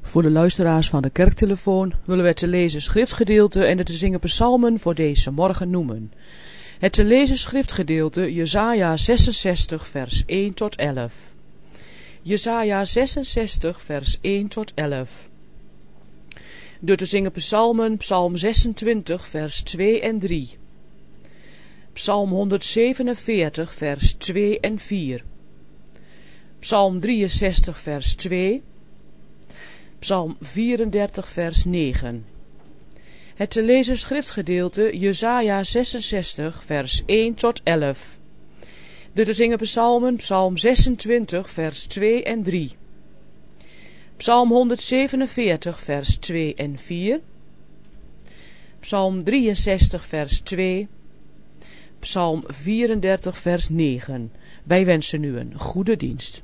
Voor de luisteraars van de kerktelefoon willen we het te lezen schriftgedeelte en de te zingen psalmen voor deze morgen noemen. Het te lezen schriftgedeelte Jesaja 66 vers 1 tot 11. Jesaja 66 vers 1 tot 11. De te zingen psalmen psalm 26 vers 2 en 3. Psalm 147 vers 2 en 4. Psalm 63 vers 2. Psalm 34 vers 9. Het te lezen schriftgedeelte Jesaja 66 vers 1 tot 11. De te zingen psalmen psalm 26 vers 2 en 3. Psalm 147 vers 2 en 4. Psalm 63 vers 2. Psalm 34 vers 9. Wij wensen u een goede dienst.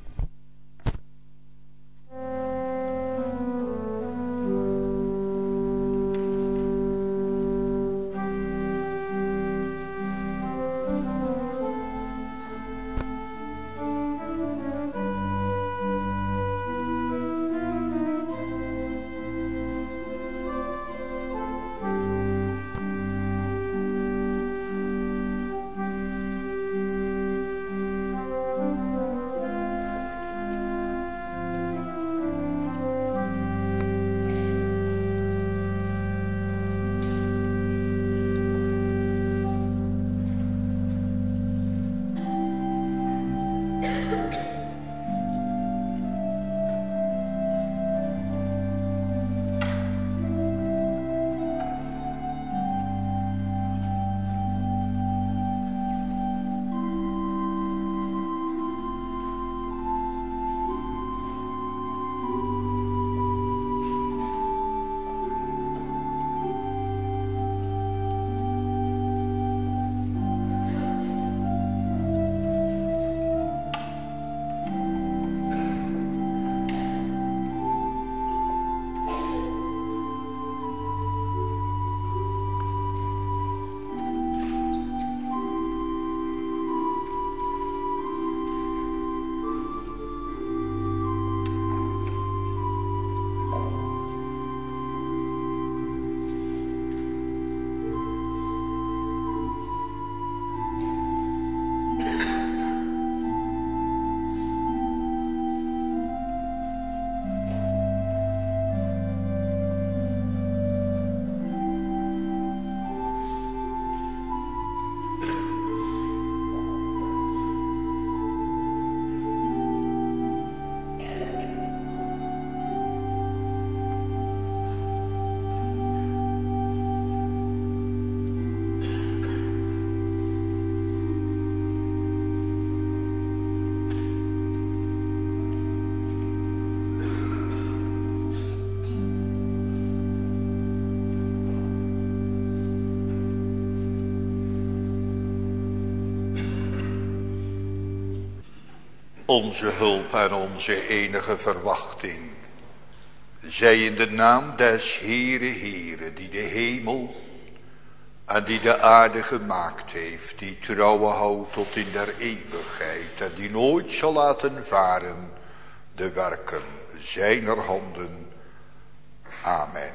Onze hulp en onze enige verwachting, zij in de naam des Heere, die de hemel en die de aarde gemaakt heeft, die trouwen houdt tot in der eeuwigheid en die nooit zal laten varen de werken zijner handen. Amen.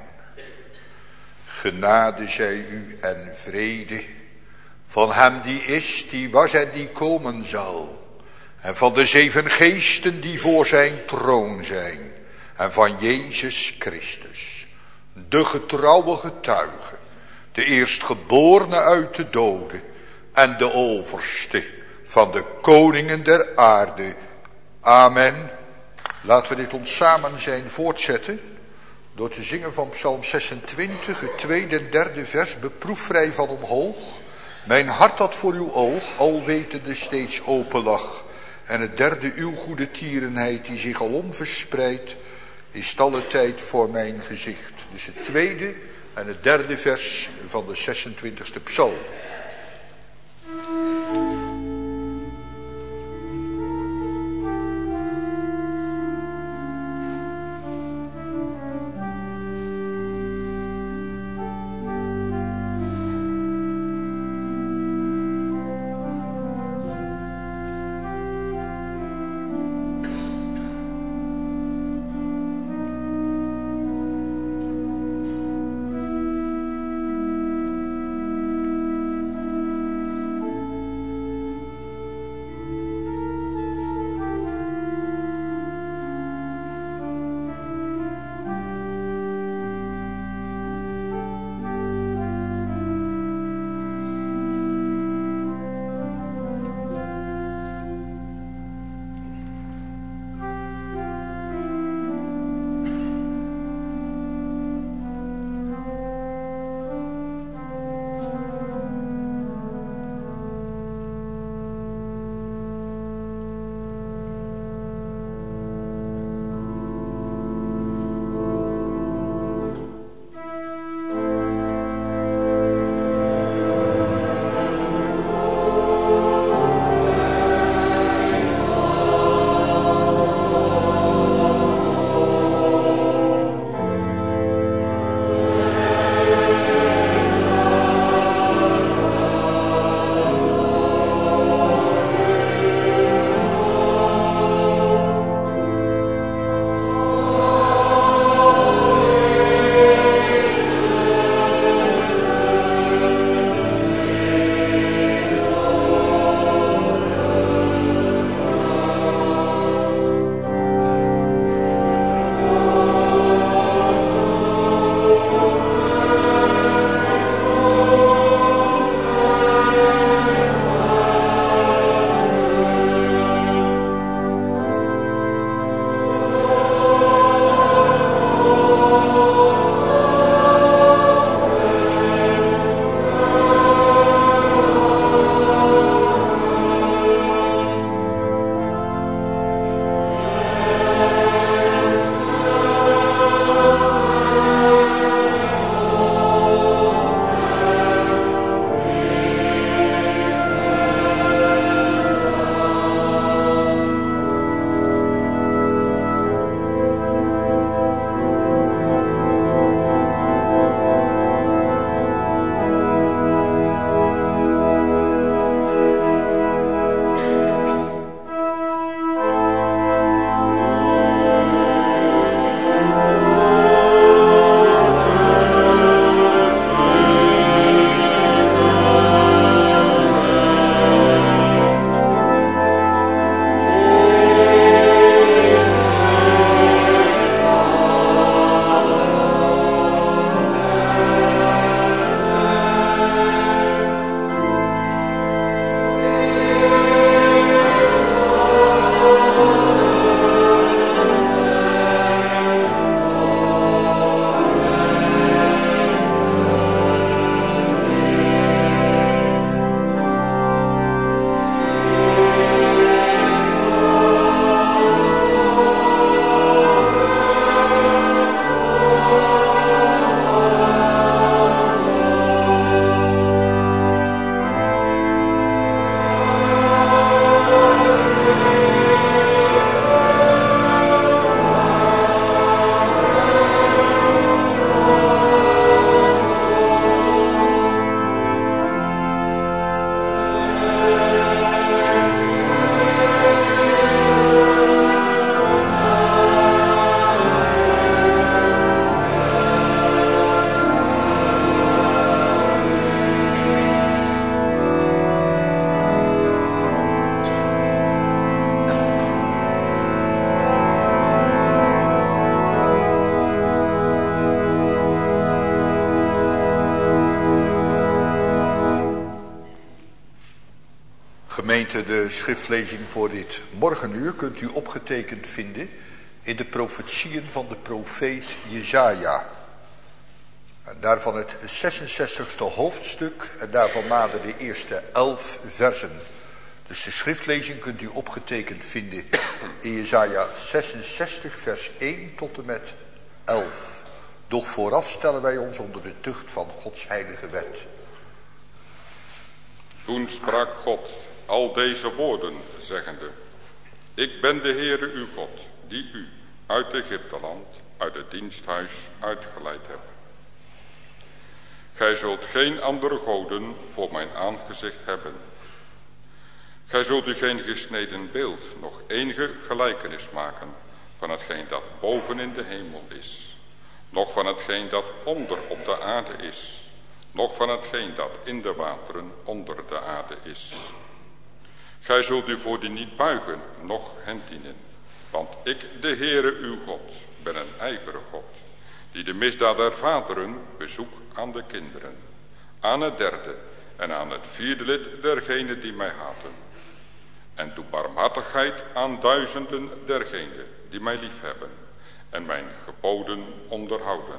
Genade zij u en vrede van hem die is, die was en die komen zal. En van de 7 geesten die voor zijn troon zijn. En van Jezus Christus, de getrouwe getuige, de eerstgeborene uit de doden en de overste van de koningen der aarde. Amen. Laten we dit ons samen zijn voortzetten door te zingen van Psalm 26, het 2e en 3e vers, beproefvrij van omhoog. Mijn hart dat voor uw oog, al wetende steeds open lag. En het 3e, uw goede tierenheid die zich alom verspreidt, is alle tijd voor mijn gezicht. Dus het 2e en het 3e vers van de 26e psalm. Gemeente, de schriftlezing voor dit morgenuur kunt u opgetekend vinden in de profetieën van de profeet Jesaja. En daarvan het 66ste hoofdstuk en daarvan nader de eerste 11 versen. Dus de schriftlezing kunt u opgetekend vinden in Jesaja 66 vers 1 tot en met 11. Doch vooraf stellen wij ons onder de tucht van Gods heilige wet. Toen sprak God al deze woorden, zeggende: Ik ben de Heere uw God, die u uit Egypteland, uit het diensthuis uitgeleid heb. Gij zult geen andere goden voor mijn aangezicht hebben. Gij zult u geen gesneden beeld, nog enige gelijkenis maken van hetgeen dat boven in de hemel is, noch van hetgeen dat onder op de aarde is, noch van hetgeen dat in de wateren onder de aarde is. Gij zult u voor die niet buigen, noch hen dienen. Want ik, de Heere uw God, ben een ijverige God, die de misdaad der vaderen bezoek aan de kinderen, aan het derde en aan het vierde lid dergenen die mij haten. En doe barmhartigheid aan duizenden dergenen die mij liefhebben en mijn geboden onderhouden.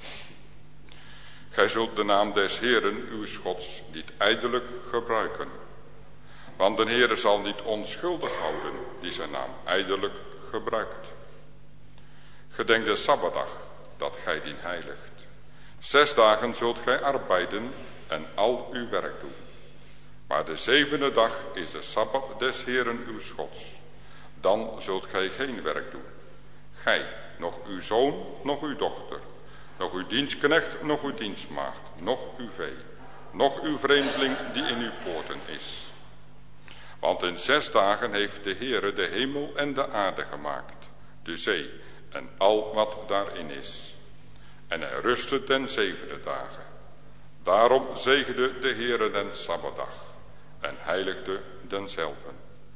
Gij zult de naam des Heeren uw Gods niet ijdelijk gebruiken. Want de Heere zal niet onschuldig houden die zijn naam ijdelijk gebruikt. Gedenk de Sabbatdag, dat gij dien heiligt. 6 dagen zult gij arbeiden en al uw werk doen. Maar de 7e dag is de Sabbat des Heeren uw Gods. Dan zult gij geen werk doen. Gij, nog uw zoon, nog uw dochter, nog uw dienstknecht, nog uw dienstmaagd, nog uw vee, nog uw vreemdeling die in uw poorten is. Want in 6 dagen heeft de Heere de hemel en de aarde gemaakt, de zee en al wat daarin is. En hij rustte ten 7e dagen. Daarom zegende de Heere den Sabbatdag en heiligde denzelven.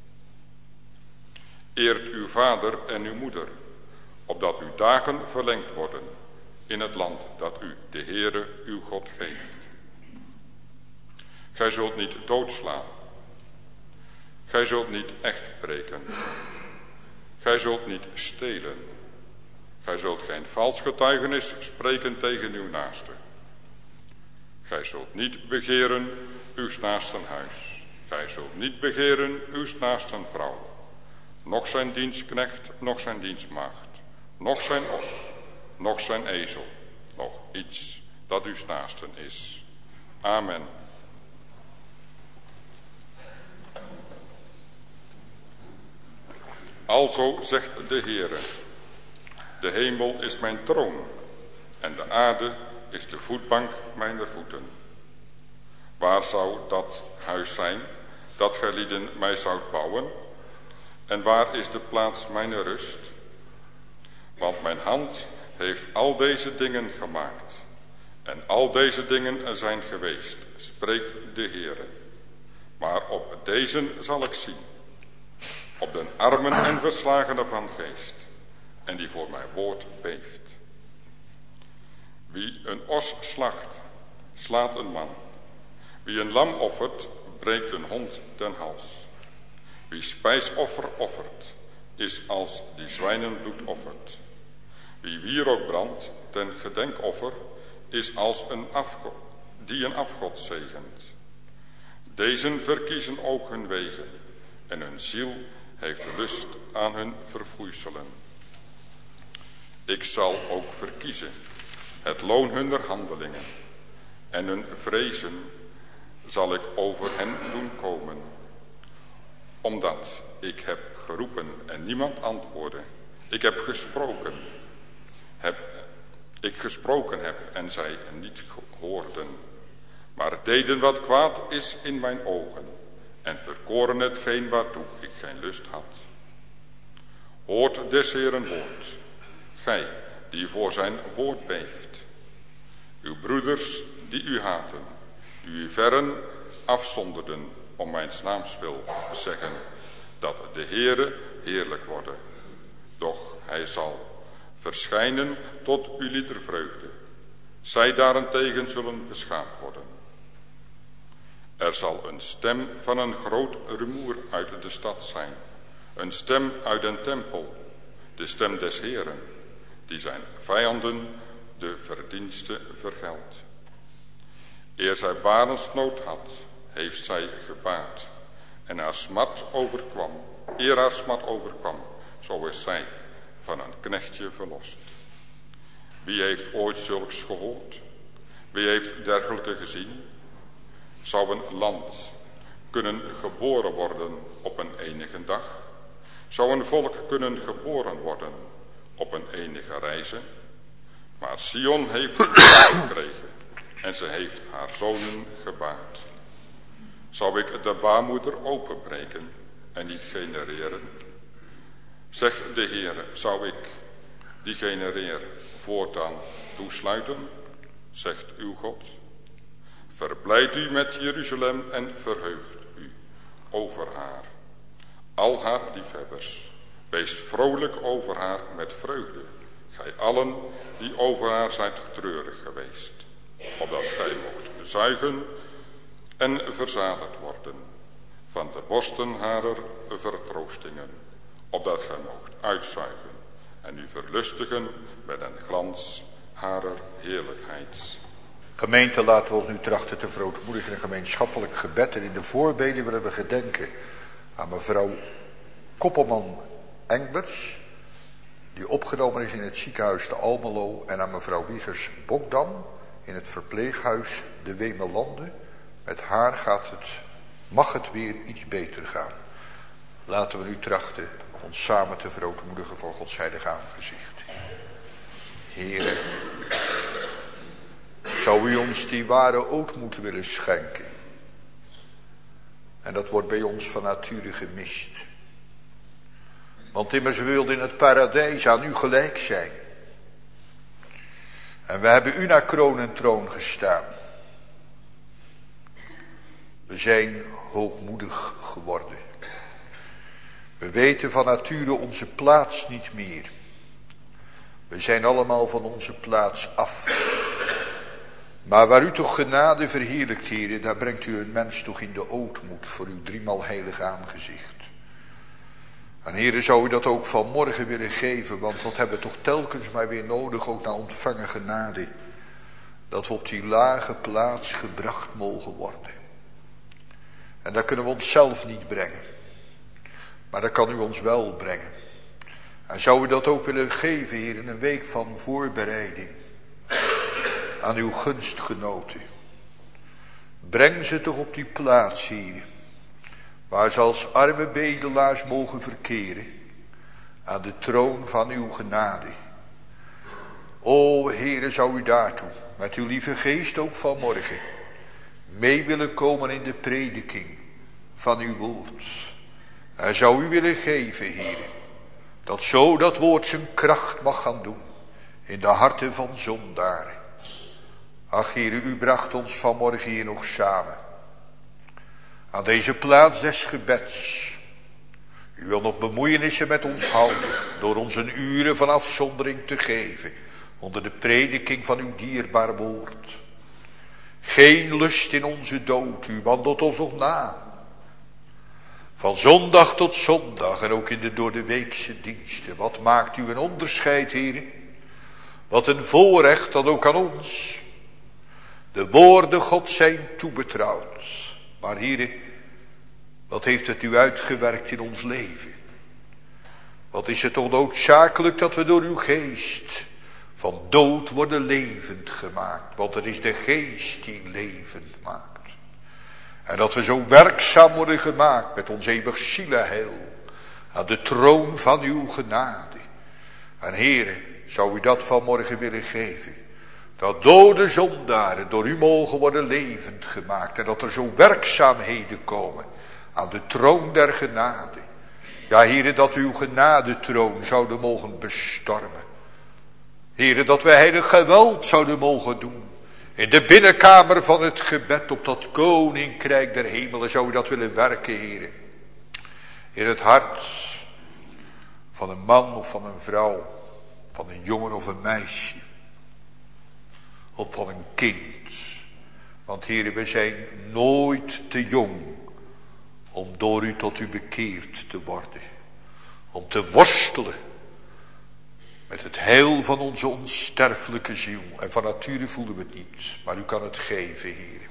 Eert uw vader en uw moeder, opdat uw dagen verlengd worden in het land dat u, de Heere, uw God, geeft. Gij zult niet doodslaan. Gij zult niet echt breken. Gij zult niet stelen. Gij zult geen vals getuigenis spreken tegen uw naaste. Gij zult niet begeren uw naasten huis. Gij zult niet begeren uw naasten vrouw. Noch zijn dienstknecht, noch zijn dienstmaagd. Noch zijn os, noch zijn ezel. Noch iets dat uw naasten is. Amen. Alzo zegt de Heere: de hemel is mijn troon en de aarde is de voetbank mijner voeten. Waar zou dat huis zijn dat gij lieden mij zoudt bouwen? En waar is de plaats mijner rust? Want mijn hand heeft al deze dingen gemaakt. En al deze dingen zijn geweest, spreekt de Heere. Maar op deze zal ik zien, op den armen en verslagenen van geest, en die voor mijn woord beeft. Wie een os slacht, slaat een man. Wie een lam offert, breekt een hond den hals. Wie spijsoffer offert, is als die zwijnenbloed offert. Wie wierook brandt ten gedenkoffer, is als die een afgod zegent. Dezen verkiezen ook hun wegen, en hun ziel heeft lust aan hun verfoeiselen. Ik zal ook verkiezen het loon hunner handelingen, en hun vrezen zal ik over hen doen komen. Omdat ik heb geroepen en niemand antwoordde, ik gesproken heb en zij niet hoorden, maar deden wat kwaad is in mijn ogen en verkoren hetgeen waartoe ik geen lust had. Hoort des Heeren woord, gij die voor zijn woord beeft. Uw broeders die u haten, die u verren afzonderden om mijn naams wil, zeggen dat de Heere heerlijk worden. Doch hij zal verschijnen tot uw liedervreugde. Zij daarentegen zullen beschaamd worden. Er zal een stem van een groot rumoer uit de stad zijn. Een stem uit den tempel. De stem des Heeren, die zijn vijanden de verdienste vergeldt. Eer zij barensnood had, heeft zij gebaard. En haar smart overkwam. Eer haar smart overkwam, zo is zij van een knechtje verlost. Wie heeft ooit zulks gehoord? Wie heeft dergelijke gezien? Zou een land kunnen geboren worden op een enige dag? Zou een volk kunnen geboren worden op een enige reize? Maar Sion heeft gekregen en ze heeft haar zonen gebaard. Zou ik de baarmoeder openbreken en niet genereren? Zegt de Heere, zou ik die genereer voortaan toesluiten? Zegt uw God. Verblijd u met Jeruzalem en verheugt u over haar. Al haar liefhebbers, wees vrolijk over haar met vreugde. Gij allen die over haar zijt treurig geweest, opdat gij mocht zuigen en verzadigd worden van de borsten harer vertroostingen, opdat gij mocht uitzuigen en u verlustigen met een glans harer heerlijkheid. Gemeente, laten we ons nu trachten te verootmoedigen in een gemeenschappelijk gebed. En in de voorbeden willen we gedenken aan mevrouw Koppelman Engbers, die opgenomen is in het ziekenhuis te Almelo, en aan mevrouw Wiegers Bokdam in het verpleeghuis de Wemelanden. Met haar mag het weer iets beter gaan. Laten we nu trachten ons samen te verootmoedigen voor Gods heilige aangezicht. Heere, zou u ons die ware ootmoed willen schenken? En dat wordt bij ons van nature gemist. Want immers we wilden in het paradijs aan u gelijk zijn. En we hebben u naar kroon en troon gestaan. We zijn hoogmoedig geworden. We weten van nature onze plaats niet meer. We zijn allemaal van onze plaats af. Maar waar u toch genade verheerlijkt, Heere, daar brengt u een mens toch in de ootmoed voor uw driemaal heilig aangezicht. En Heere, zou u dat ook vanmorgen willen geven, want dat hebben we toch telkens maar weer nodig, ook naar ontvangen genade. Dat we op die lage plaats gebracht mogen worden. En dat kunnen we onszelf niet brengen. Maar dat kan u ons wel brengen. En zou u dat ook willen geven, Heer, in een week van voorbereiding aan uw gunstgenoten. Breng ze toch op die plaats, Heer, waar ze als arme bedelaars mogen verkeren, aan de troon van uw genade. O Heere, zou u daartoe, met uw lieve geest ook vanmorgen, mee willen komen in de prediking van uw woord. En zou u willen geven, Heere, dat zo dat woord zijn kracht mag gaan doen in de harten van zondaren. Ach, Heere, u bracht ons vanmorgen hier nog samen aan deze plaats des gebeds. U wil nog bemoeienissen met ons houden door ons een uren van afzondering te geven onder de prediking van uw dierbaar woord. Geen lust in onze dood, u wandelt ons nog na. Van zondag tot zondag en ook in de door de weekse diensten. Wat maakt u een onderscheid, Heere? Wat een voorrecht dan ook aan ons. De woorden Gods zijn toebetrouwd. Maar Heere, wat heeft het u uitgewerkt in ons leven? Wat is het toch noodzakelijk dat we door uw geest van dood worden levend gemaakt. Want het is de geest die levend maakt. En dat we zo werkzaam worden gemaakt met ons eeuwig zielenheil aan de troon van uw genade. En Heere, zou u dat vanmorgen willen geven? Dat dode zondaren door u mogen worden levend gemaakt. En dat er zo werkzaamheden komen aan de troon der genade. Ja, Heere, dat uw genadetroon zouden mogen bestormen. Heere, dat we heilig geweld zouden mogen doen. In de binnenkamer van het gebed op dat koninkrijk der hemelen zou u dat willen werken, Heere. In het hart van een man of van een vrouw, van een jongen of een meisje. Of van een kind. Want Heere, we zijn nooit te jong om door u tot u bekeerd te worden. Om te worstelen met het heil van onze onsterfelijke ziel. En van nature voelen we het niet, maar u kan het geven, Heere.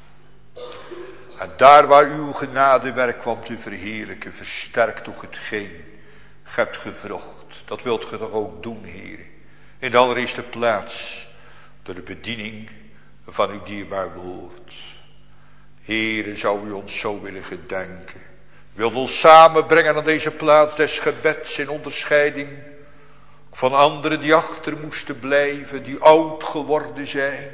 En daar waar uw genadewerk kwam te verheerlijken, versterkt toch hetgeen ge hebt gevrocht. Dat wilt ge toch ook doen, Heere. In de allereerste plaats door de bediening van uw dierbaar woord. Heere, zou u ons zo willen gedenken. U wilt ons samenbrengen aan deze plaats des gebeds in onderscheiding van anderen die achter moesten blijven, die oud geworden zijn.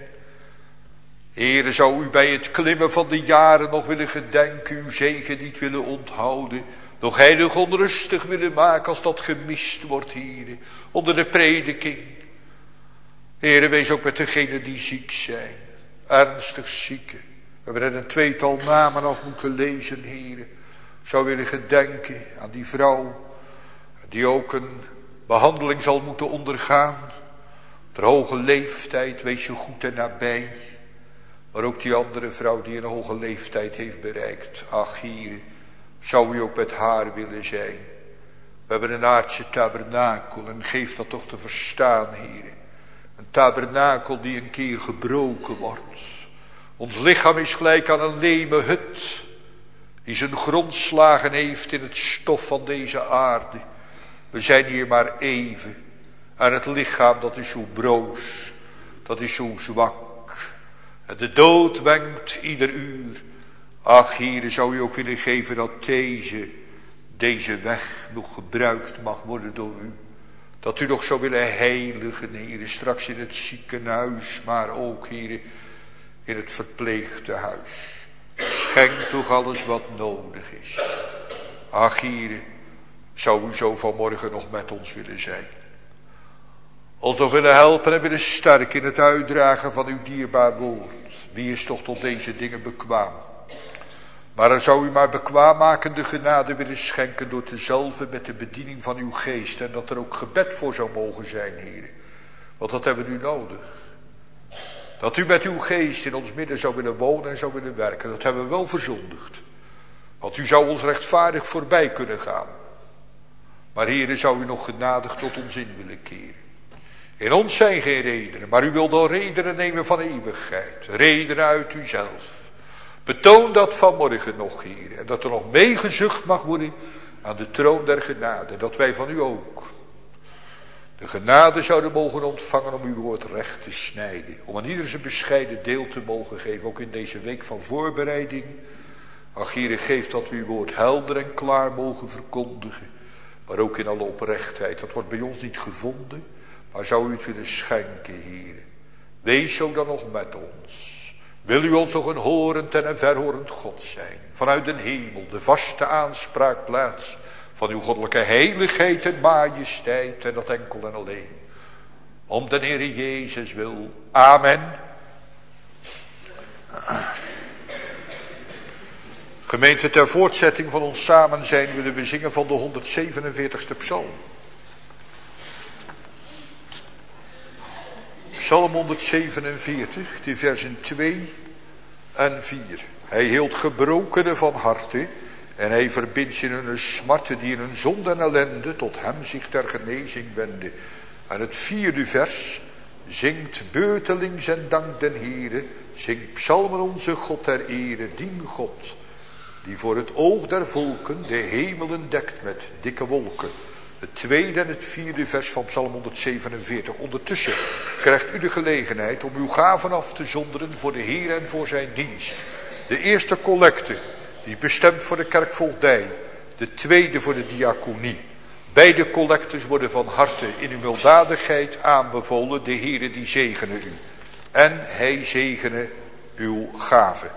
Heere, zou u bij het klimmen van de jaren nog willen gedenken, uw zegen niet willen onthouden, nog heilig onrustig willen maken als dat gemist wordt, Heere, onder de prediking. Heere, wees ook met degenen die ziek zijn, ernstig zieken. We hebben er een tweetal namen af moeten lezen, Heere. Zou willen gedenken aan die vrouw die ook een behandeling zal moeten ondergaan. Ter hoge leeftijd, wees zo goed en nabij. Maar ook die andere vrouw die een hoge leeftijd heeft bereikt. Ach, Heere, zou u ook met haar willen zijn. We hebben een aardse tabernakel en geef dat toch te verstaan, Heere. Een tabernakel die een keer gebroken wordt. Ons lichaam is gelijk aan een leme hut die zijn grondslagen heeft in het stof van deze aarde. We zijn hier maar even. En het lichaam, dat is zo broos, dat is zo zwak. En de dood wenkt ieder uur. Ach, Heere, zou u ook willen geven dat deze weg nog gebruikt mag worden door u. Dat u nog zou willen heiligen, Heere, straks in het ziekenhuis, maar ook, Heere, in het verpleegtehuis. Schenk toch alles wat nodig is. Ach, Heere, zou u zo vanmorgen nog met ons willen zijn. Ons nog willen helpen en willen sterken in het uitdragen van uw dierbaar woord. Wie is toch tot deze dingen bekwaam? Maar dan zou u maar bekwaammakende genade willen schenken door te zalven met de bediening van uw geest. En dat er ook gebed voor zou mogen zijn, Heere. Want dat hebben we nu nodig. Dat u met uw geest in ons midden zou willen wonen en zou willen werken. Dat hebben we wel verzondigd. Want u zou ons rechtvaardig voorbij kunnen gaan. Maar Heere, zou u nog genadig tot ons in willen keren. In ons zijn geen redenen, maar u wilt al redenen nemen van eeuwigheid. Redenen uit uzelf. Betoon dat vanmorgen nog, Heere. En dat er nog meegezucht mag worden aan de troon der genade. Dat wij van u ook de genade zouden mogen ontvangen om uw woord recht te snijden. Om aan ieder zijn bescheiden deel te mogen geven. Ook in deze week van voorbereiding. Ach, Heere, geef dat we uw woord helder en klaar mogen verkondigen. Maar ook in alle oprechtheid. Dat wordt bij ons niet gevonden. Maar zou u het willen schenken, Heere. Wees zo dan nog met ons. Wil u ons nog een horend en een verhorend God zijn. Vanuit den hemel, de vaste aanspraakplaats van uw goddelijke heiligheid en majesteit. En dat enkel en alleen. Om den Heere Jezus wil. Amen. Gemeente, ter voortzetting van ons samen zijn willen we zingen van de 147ste psalm. Psalm 147, de versen 2 en 4. Hij hield gebrokenen van harte en hij verbindt in hun smarten die in hun zonde en ellende tot hem zich ter genezing wenden. En het 4e vers zingt beurtelings en dank den Heere, zingt psalmen onze God ter ere, dien God, die voor het oog der volken de hemelen dekt met dikke wolken. Het 2e en het 4e vers van Psalm 147. Ondertussen krijgt u de gelegenheid om uw gaven af te zonderen voor de Heer en voor zijn dienst. De eerste collecte die is bestemd voor de kerkvoogdij. De tweede voor de diaconie. Beide collectes worden van harte in uw weldadigheid aanbevolen. De Heere die zegene u. En hij zegene uw gaven.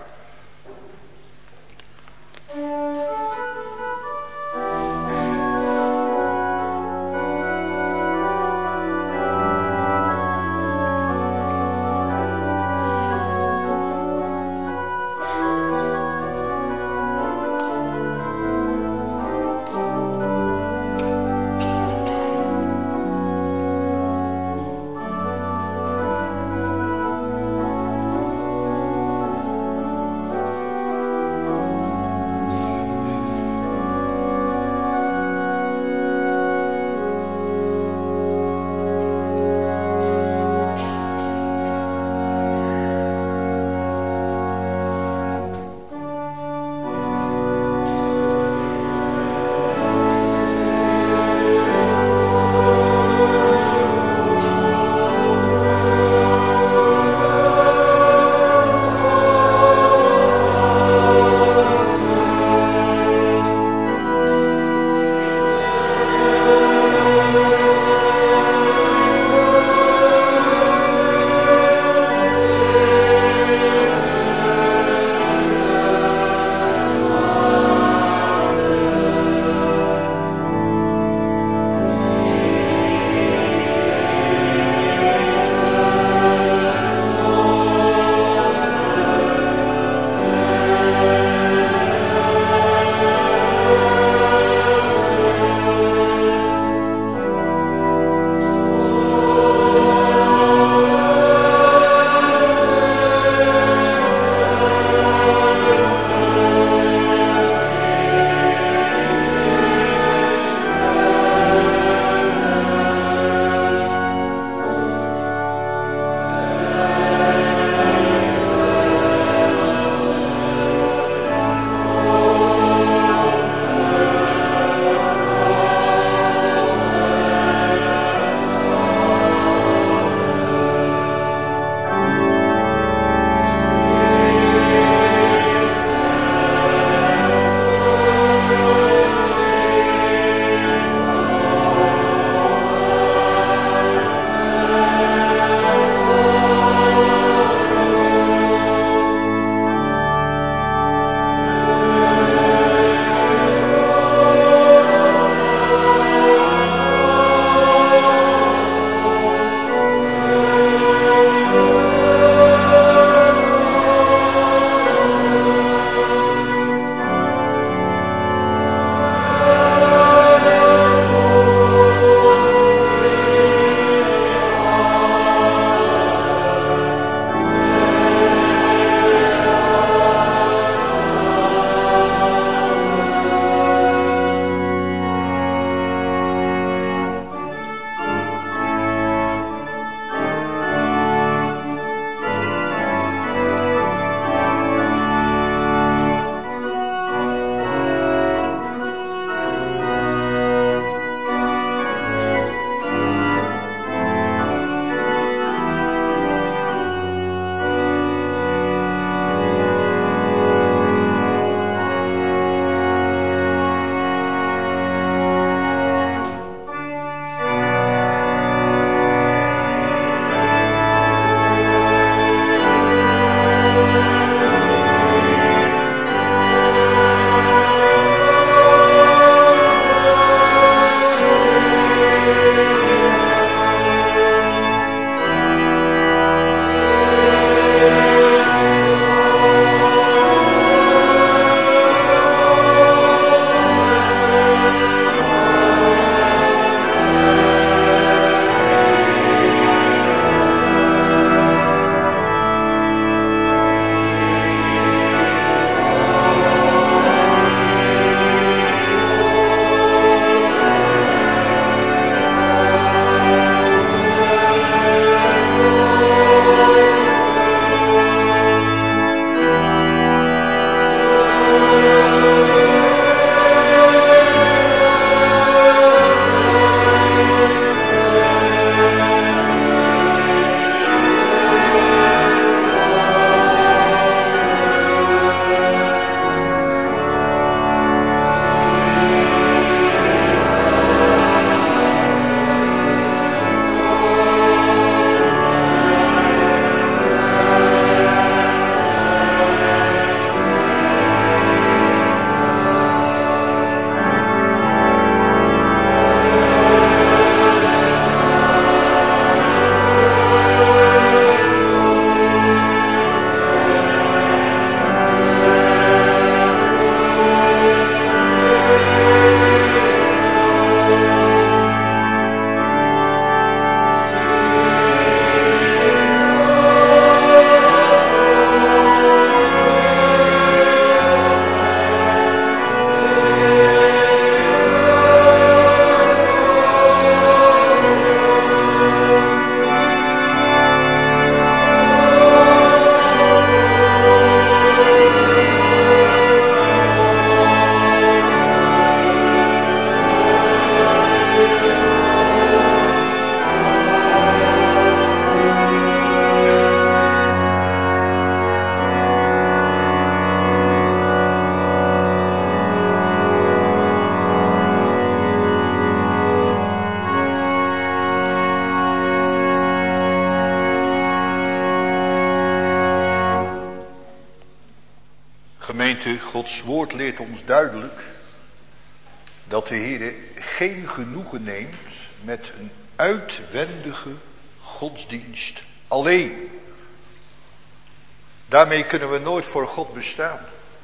Gemeente, Gods woord leert ons duidelijk dat de Heer geen genoegen neemt met een uitwendige godsdienst alleen. Daarmee kunnen we nooit voor God bestaan.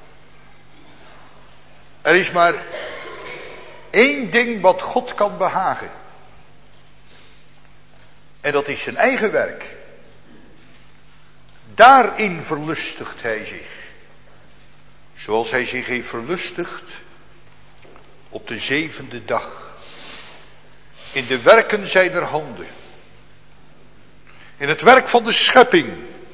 Er is maar één ding wat God kan behagen. En dat is zijn eigen werk. Daarin verlustigt hij zich. Zoals hij zich heeft verlustigd op de 7e dag. In de werken zijner handen. In het werk van de schepping.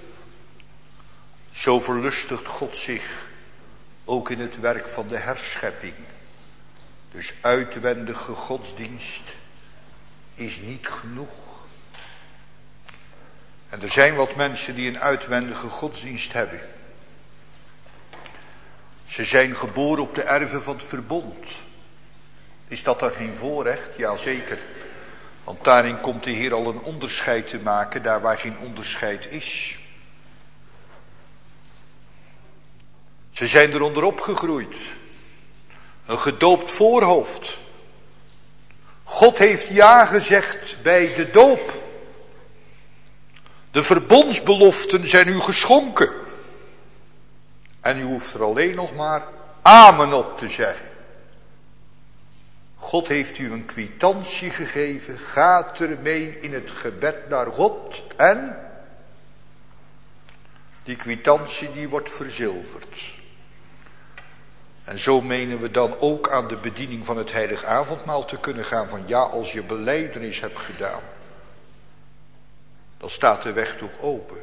Zo verlustigt God zich ook in het werk van de herschepping. Dus uitwendige godsdienst is niet genoeg. En er zijn wat mensen die een uitwendige godsdienst hebben. Ze zijn geboren op de erven van het verbond. Is dat dan geen voorrecht? Jazeker. Want daarin komt de Heer al een onderscheid te maken, daar waar geen onderscheid is. Ze zijn eronder opgegroeid. Een gedoopt voorhoofd. God heeft ja gezegd bij de doop. De verbondsbeloften zijn u geschonken. En u hoeft er alleen nog maar amen op te zeggen. God heeft u een kwitantie gegeven. Gaat ermee in het gebed naar God. En die kwitantie die wordt verzilverd. En zo menen we dan ook aan de bediening van het heilig avondmaal te kunnen gaan. Van ja, als je belijdenis hebt gedaan. Dan staat de weg toch open.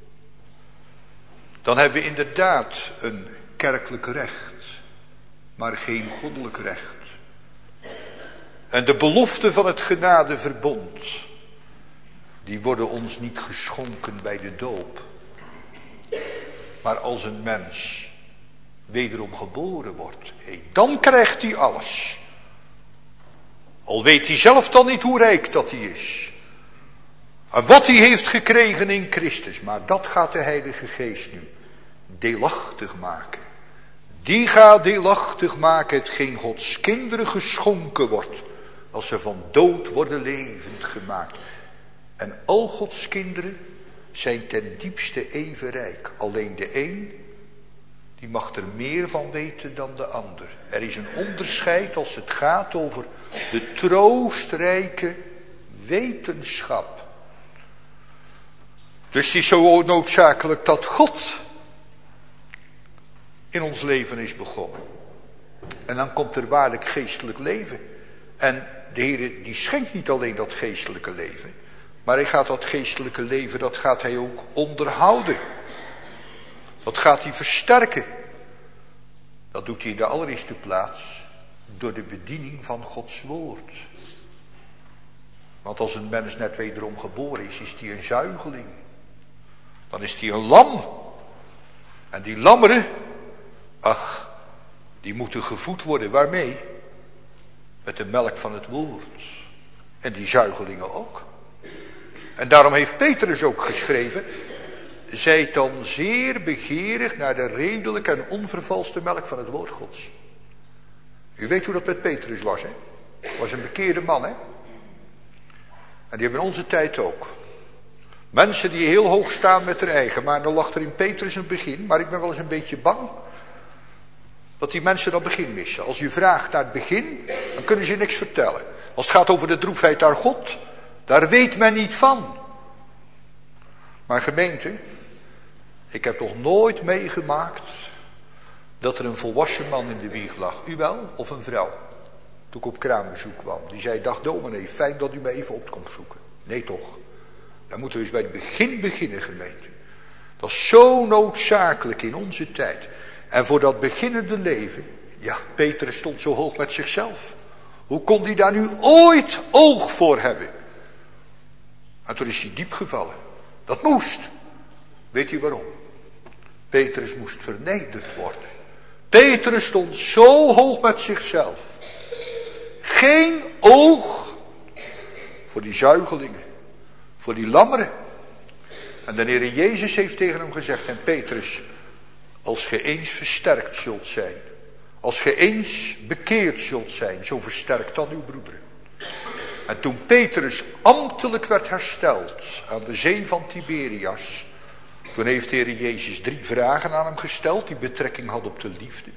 Dan hebben we inderdaad een kerkelijk recht. Maar geen goddelijk recht. En de beloften van het genadeverbond. Die worden ons niet geschonken bij de doop. Maar als een mens wederom geboren wordt. Dan krijgt hij alles. Al weet hij zelf dan niet hoe rijk dat hij is. En wat hij heeft gekregen in Christus. Maar dat gaat de Heilige Geest nu deelachtig maken. Die gaat deelachtig maken hetgeen Gods kinderen geschonken wordt. Als ze van dood worden levend gemaakt. En al Gods kinderen zijn ten diepste even rijk. Alleen de een, die mag er meer van weten dan de ander. Er is een onderscheid als het gaat over de troostrijke wetenschap. Dus het is zo noodzakelijk dat God in ons leven is begonnen. En dan komt er waarlijk geestelijk leven. En de Heer die schenkt niet alleen dat geestelijke leven. Maar hij gaat dat geestelijke leven, dat gaat hij ook onderhouden. Dat gaat hij versterken. Dat doet hij in de allereerste plaats door de bediening van Gods woord. Want als een mens net wederom geboren is, is hij een zuigeling. Dan is hij een lam. En die lammeren, ach, die moeten gevoed worden. Waarmee? Met de melk van het woord. En die zuigelingen ook. En daarom heeft Petrus ook geschreven: zijt dan zeer begeerig naar de redelijke en onvervalste melk van het woord Gods. U weet hoe dat met Petrus was, hè? Was een bekeerde man, hè? En die hebben in onze tijd ook. Mensen die heel hoog staan met hun eigen. Maar dan lag er in Petrus een begin. Maar ik ben wel eens een beetje bang dat die mensen dat begin missen. Als u vraagt naar het begin, dan kunnen ze niks vertellen. Als het gaat over de droefheid naar God, daar weet men niet van. Maar gemeente, ik heb nog nooit meegemaakt dat er een volwassen man in de wieg lag. U wel? Of een vrouw? Toen ik op kraambezoek kwam. Die zei: dag dominee, fijn dat u me even op komt zoeken. Nee toch? Dan moeten we eens bij het begin beginnen, gemeente. Dat is zo noodzakelijk in onze tijd. En voor dat beginnende leven, ja, Petrus stond zo hoog met zichzelf. Hoe kon hij daar nu ooit oog voor hebben? En toen is hij diep gevallen. Dat moest. Weet u waarom? Petrus moest vernederd worden. Petrus stond zo hoog met zichzelf. Geen oog voor die zuigelingen. Voor die lammeren. En de Heer Jezus heeft tegen hem gezegd: en Petrus, Als ge eens versterkt zult zijn. Als ge eens bekeerd zult zijn. Zo versterkt dan uw broederen. En toen Petrus ambtelijk werd hersteld aan de zee van Tiberias. Toen heeft de Heer Jezus 3 vragen aan hem gesteld die betrekking hadden op de liefde.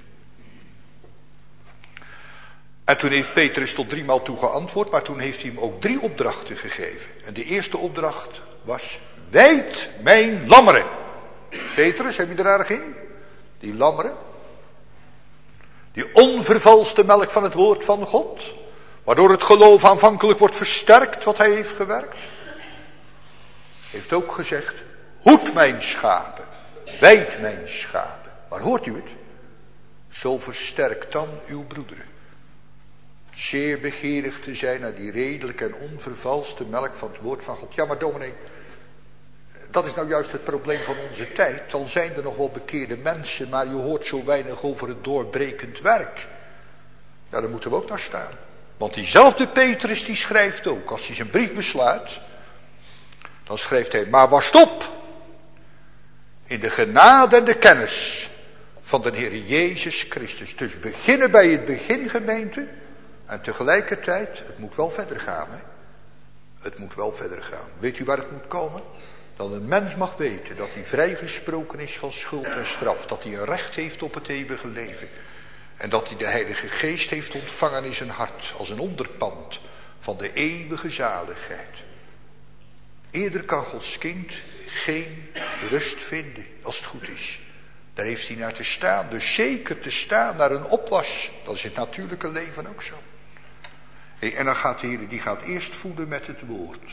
En toen heeft Petrus tot 3 maal toe geantwoord, maar toen heeft hij hem ook 3 opdrachten gegeven. En de eerste opdracht was, wijd mijn lammeren. Petrus, heb je er aardig in? Die lammeren. Die onvervalste melk van het woord van God. Waardoor het geloof aanvankelijk wordt versterkt wat hij heeft gewerkt. Heeft ook gezegd, hoed mijn schapen. Wijd mijn schapen. Maar hoort u het? Zo versterkt dan uw broederen. Zeer begeerig te zijn naar die redelijke en onvervalste melk van het woord van God. Ja, maar dominee, dat is nou juist het probleem van onze tijd. Dan zijn er nog wel bekeerde mensen, maar je hoort zo weinig over het doorbrekend werk. Ja, daar moeten we ook naar staan. Want diezelfde Petrus die schrijft ook, als hij zijn brief besluit, dan schrijft hij, maar was op in de genade en de kennis van de Heer Jezus Christus. Dus beginnen bij het begin, gemeente. En tegelijkertijd, het moet wel verder gaan. Hè? Het moet wel verder gaan. Weet u waar het moet komen? Dat een mens mag weten dat hij vrijgesproken is van schuld en straf. Dat hij een recht heeft op het eeuwige leven. En dat hij de Heilige Geest heeft ontvangen in zijn hart. Als een onderpand van de eeuwige zaligheid. Eerder kan Gods kind geen rust vinden als het goed is. Daar heeft hij naar te staan. Dus zeker te staan naar een opwas. Dat is het natuurlijke leven ook zo. En dan gaat de Heer, die gaat eerst voeden met het woord.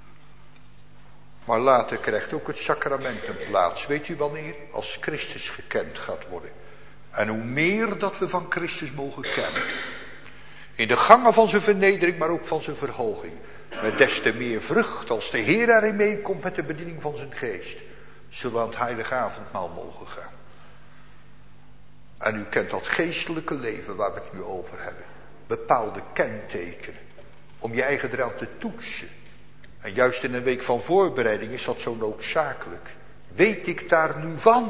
Maar later krijgt ook het sacrament een plaats. Weet u wanneer? Als Christus gekend gaat worden. En hoe meer dat we van Christus mogen kennen. In de gangen van zijn vernedering, maar ook van zijn verhoging. Met des te meer vrucht als de Heer erin meekomt met de bediening van zijn geest. Zullen we aan het heilige avondmaal mogen gaan. En u kent dat geestelijke leven waar we het nu over hebben. Bepaalde kentekenen. Om je eigen eraan te toetsen. En juist in een week van voorbereiding is dat zo noodzakelijk. Weet ik daar nu van?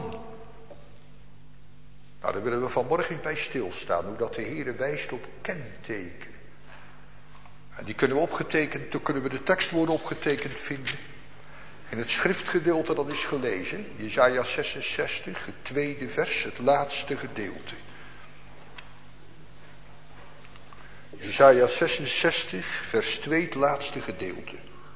Nou, daar willen we vanmorgen bij stilstaan. Hoe dat de Heer wijst op kentekenen. En die kunnen we opgetekend, toen kunnen we de tekstwoorden opgetekend vinden. In het schriftgedeelte dat is gelezen. Jesaja 66, het 2e vers, het laatste gedeelte. Jesaja 66, vers 2, het laatste gedeelte.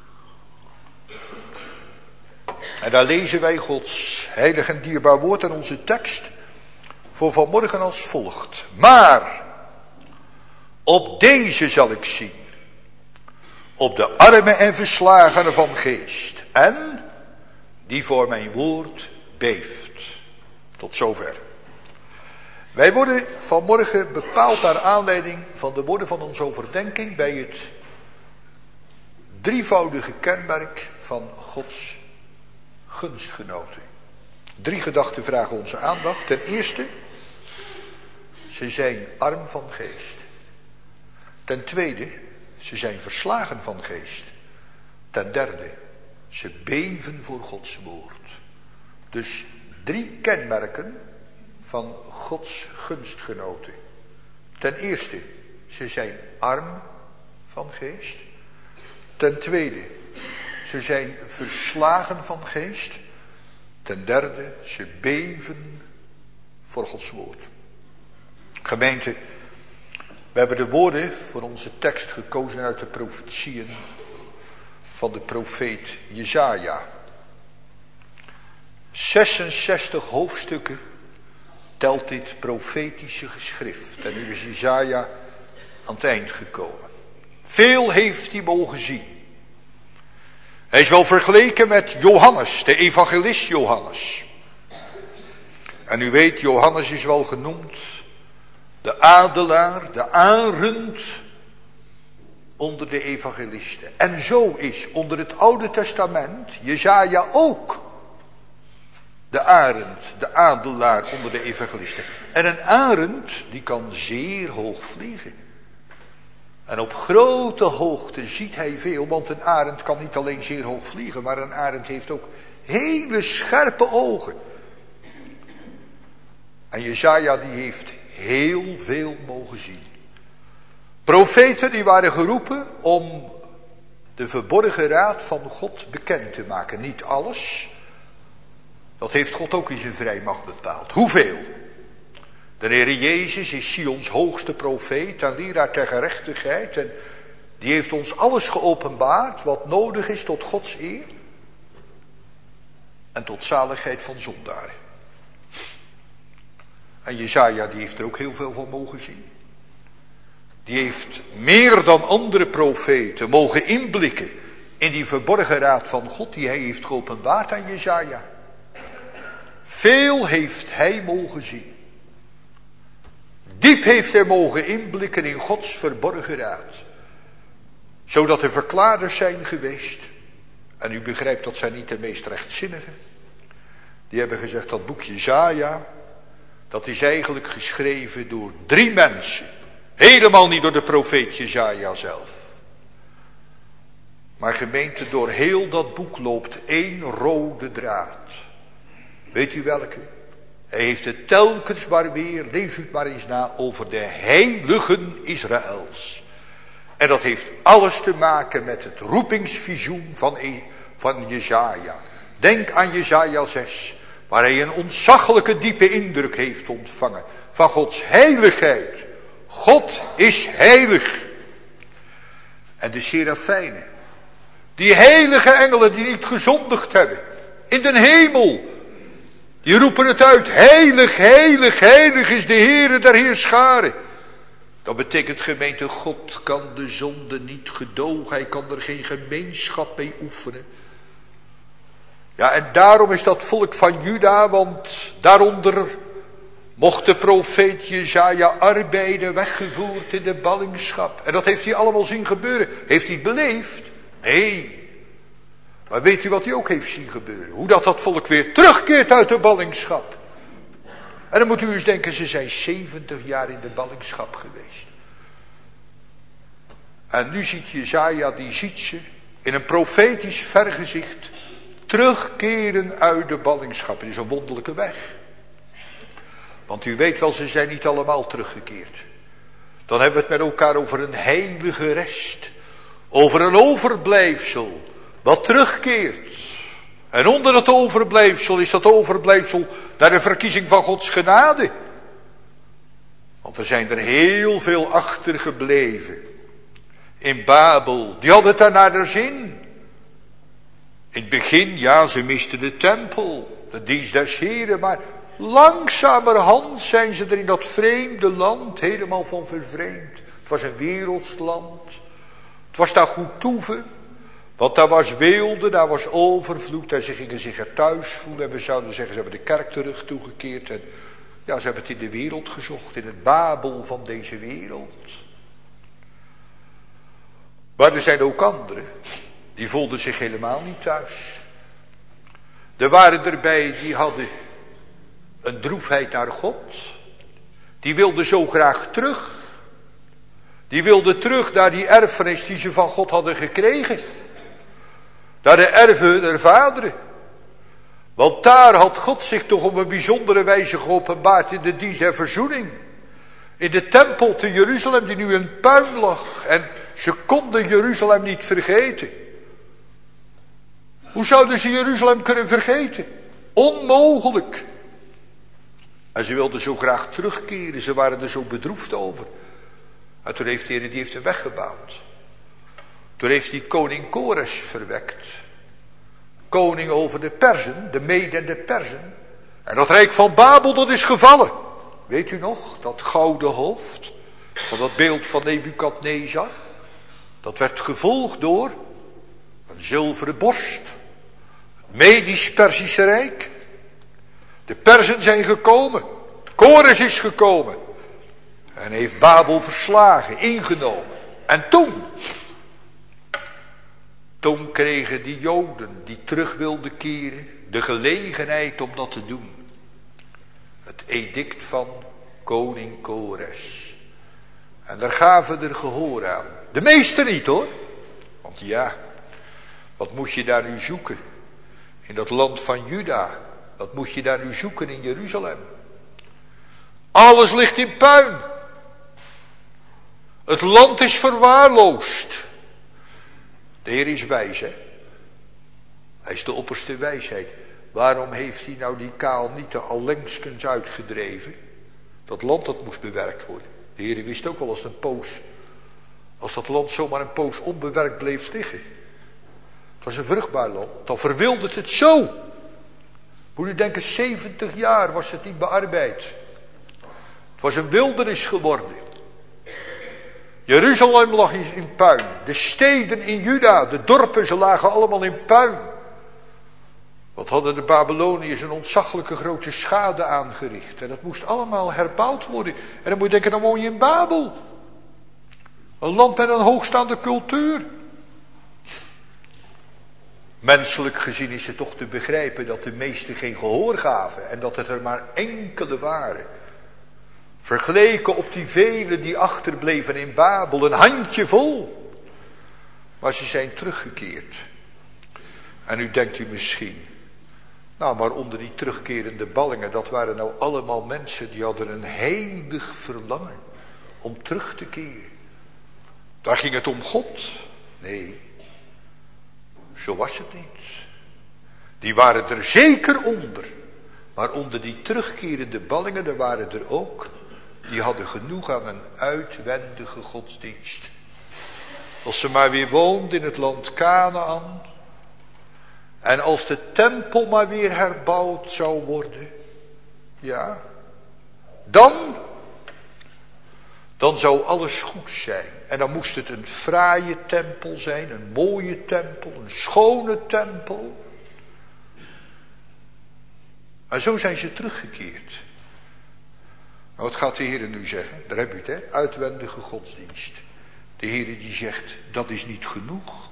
En daar lezen wij Gods heilig en dierbaar woord en onze tekst voor vanmorgen als volgt. Maar op deze zal ik zien, op de armen en verslagenen van geest, en die voor mijn woord beeft. Tot zover. Wij worden vanmorgen bepaald naar aanleiding van de woorden van onze overdenking bij het drievoudige kenmerk van Gods gunstgenoten. 3 gedachten vragen onze aandacht. Ten eerste, ze zijn arm van geest. Ten tweede, ze zijn verslagen van geest. Ten derde, ze beven voor Gods woord. Dus 3 kenmerken van Gods gunstgenoten. Ten eerste, ze zijn arm van geest. Ten tweede, ze zijn verslagen van geest. Ten derde, ze beven voor Gods woord. Gemeente, we hebben de woorden voor onze tekst gekozen uit de profetieën van de profeet Jesaja. 66 hoofdstukken telt dit profetische geschrift. En nu is Jesaja aan het eind gekomen. Veel heeft hij mogen zien. Hij is wel vergeleken met Johannes, de evangelist Johannes. En u weet, Johannes is wel genoemd de adelaar, de arend onder de evangelisten. En zo is onder het Oude Testament Jesaja ook de arend, de adelaar onder de evangelisten. En een arend, die kan zeer hoog vliegen. En op grote hoogte ziet hij veel, want een arend kan niet alleen zeer hoog vliegen, maar een arend heeft ook hele scherpe ogen. En Jesaja die heeft heel veel mogen zien. Profeten die waren geroepen om de verborgen raad van God bekend te maken. Niet alles. Dat heeft God ook in zijn vrijmacht bepaald. Hoeveel? De Heer Jezus is Sions hoogste profeet en leraar ter gerechtigheid. En die heeft ons alles geopenbaard wat nodig is tot Gods eer. En tot zaligheid van zondaren. En Jesaja die heeft er ook heel veel van mogen zien. Die heeft meer dan andere profeten mogen inblikken in die verborgen raad van God die hij heeft geopenbaard aan Jesaja. Veel heeft hij mogen zien. Diep heeft hij mogen inblikken in Gods verborgen raad. Zodat er verklaarders zijn geweest. En u begrijpt dat zijn niet de meest rechtzinnigen. Die hebben gezegd dat boek Jesaja, dat is eigenlijk geschreven door 3 mensen. Helemaal niet door de profeet Jesaja zelf. Maar gemeente, door heel dat boek loopt 1 rode draad. Weet u welke? Hij heeft het telkens maar weer, lees u het maar eens na, over de heiligen Israëls. En dat heeft alles te maken met het roepingsvisioen van Jesaja. Denk aan Jesaja 6, waar hij een ontzaglijke diepe indruk heeft ontvangen van Gods heiligheid. God is heilig. En de serafijnen, die heilige engelen die niet gezondigd hebben, in den hemel, die roepen het uit, heilig, heilig, heilig is de Heere der Heerscharen. Dat betekent, gemeente, God kan de zonde niet gedogen, hij kan er geen gemeenschap mee oefenen. Ja, en daarom is dat volk van Juda, want daaronder mocht de profeet Jesaja arbeiden, weggevoerd in de ballingschap. En dat heeft hij allemaal zien gebeuren. Heeft hij het beleefd? Nee. Maar weet u wat hij ook heeft zien gebeuren? Hoe dat volk weer terugkeert uit de ballingschap. En dan moet u eens denken, ze zijn 70 jaar in de ballingschap geweest. En nu ziet Jesaja, die ziet ze in een profetisch vergezicht terugkeren uit de ballingschap. Het is een wonderlijke weg. Want u weet wel, ze zijn niet allemaal teruggekeerd. Dan hebben we het met elkaar over een heilige rest. Over een overblijfsel wat terugkeert. En onder dat overblijfsel is dat overblijfsel naar de verkiezing van Gods genade. Want er zijn er heel veel achtergebleven. In Babel, die hadden het daar naar de zin. In het begin, ja, ze misten de tempel, de dienst des Heren, maar langzamerhand zijn ze er in dat vreemde land helemaal van vervreemd. Het was een werelds land. Het was daar goed toeven. Want daar was weelde, daar was overvloed en ze gingen zich er thuis voelen. En we zouden zeggen, ze hebben de kerk terug toegekeerd. En ja, ze hebben het in de wereld gezocht, in het Babel van deze wereld. Maar er zijn ook anderen, die voelden zich helemaal niet thuis. Er waren erbij, die hadden een droefheid naar God. Die wilden zo graag terug. Die wilden terug naar die erfenis die ze van God hadden gekregen. Naar de erven der vaderen. Want daar had God zich toch op een bijzondere wijze geopenbaard in de dienst der verzoening. In de tempel te Jeruzalem die nu in puin lag. En ze konden Jeruzalem niet vergeten. Hoe zouden ze Jeruzalem kunnen vergeten? Onmogelijk. En ze wilden zo graag terugkeren. Ze waren er zo bedroefd over. En toen heeft de Heer, die heeft hem weggebouwd. Toen heeft hij koning Kores verwekt. Koning over de Perzen, de Mede en de Perzen. En dat rijk van Babel, dat is gevallen. Weet u nog, dat gouden hoofd van dat beeld van Nebukadnezar. Dat werd gevolgd door een zilveren borst. Het Medisch-Persische Rijk. De Perzen zijn gekomen. Kores is gekomen. En heeft Babel verslagen, ingenomen. En toen kregen die Joden die terug wilden keren de gelegenheid om dat te doen. Het edict van koning Kores. En daar gaven er gehoor aan. De meesten niet hoor. Want ja, wat moest je daar nu zoeken? In dat land van Juda. Wat moest je daar nu zoeken in Jeruzalem? Alles ligt in puin. Het land is verwaarloosd. De Heer is wijs, hè? Hij is de opperste wijsheid. Waarom heeft hij nou die kaal niet er allengskens uitgedreven? Dat land dat moest bewerkt worden. De Heer wist ook wel als dat land zomaar een poos onbewerkt bleef liggen. Het was een vruchtbaar land. Dan verwildert het zo. Moet u denken, 70 jaar was het niet bearbeid. Het was een wildernis geworden. Jeruzalem lag in puin. De steden in Juda, de dorpen, ze lagen allemaal in puin. Wat hadden de Babyloniërs een ontzaglijke grote schade aangericht. En dat moest allemaal herbouwd worden. En dan moet je denken, dan woon je in Babel. Een land met een hoogstaande cultuur. Menselijk gezien is het toch te begrijpen dat de meesten geen gehoor gaven. En dat het er maar enkele waren. Vergeleken op die velen die achterbleven in Babel, een handjevol. Maar ze zijn teruggekeerd. En nu denkt u misschien, nou maar onder die terugkerende ballingen, dat waren nou allemaal mensen die hadden een heilig verlangen om terug te keren. Daar ging het om God. Nee, zo was het niet. Die waren er zeker onder. Maar onder die terugkerende ballingen, er waren er ook, die hadden genoeg aan een uitwendige godsdienst. Als ze maar weer woonden in het land Kanaan. En als de tempel maar weer herbouwd zou worden. Ja. Dan zou alles goed zijn. En dan moest het een fraaie tempel zijn. Een mooie tempel. Een schone tempel. En zo zijn ze teruggekeerd. Nou, wat gaat de Heer nu zeggen? Daar heb je het, hè? Uitwendige godsdienst. De Heer die zegt, dat is niet genoeg.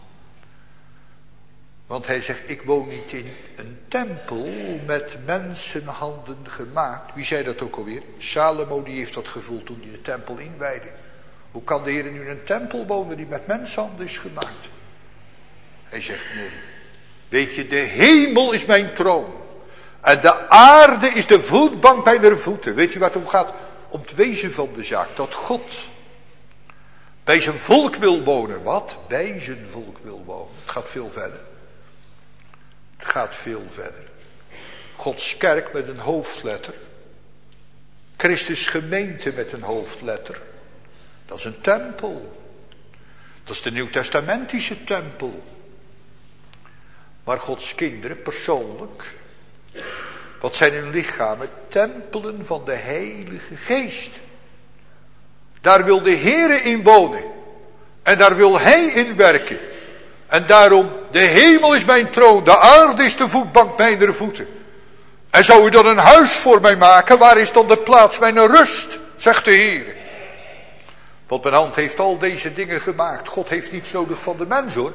Want hij zegt, ik woon niet in een tempel met mensenhanden gemaakt. Wie zei dat ook alweer? Salomo, die heeft dat gevoeld toen hij de tempel inwijdde. Hoe kan de Heer nu in een tempel wonen die met mensenhanden is gemaakt? Hij zegt, nee. Weet je, de hemel is mijn troon. En de aarde is de voetbank bij de voeten. Weet je waar het om gaat? Om het wezen van de zaak. Dat God bij zijn volk wil wonen. Wat? Bij zijn volk wil wonen. Het gaat veel verder. Het gaat veel verder. Gods kerk met een hoofdletter. Christus gemeente met een hoofdletter. Dat is een tempel. Dat is de nieuwtestamentische tempel. Maar Gods kinderen persoonlijk, wat zijn hun lichamen? Tempelen van de Heilige Geest. Daar wil de Heere in wonen. En daar wil Hij in werken. En daarom, de hemel is mijn troon, de aarde is de voetbank mijner voeten. En zou u dan een huis voor mij maken, waar is dan de plaats mijner rust, zegt de Heer. Want mijn hand heeft al deze dingen gemaakt. God heeft niets nodig van de mens, hoor.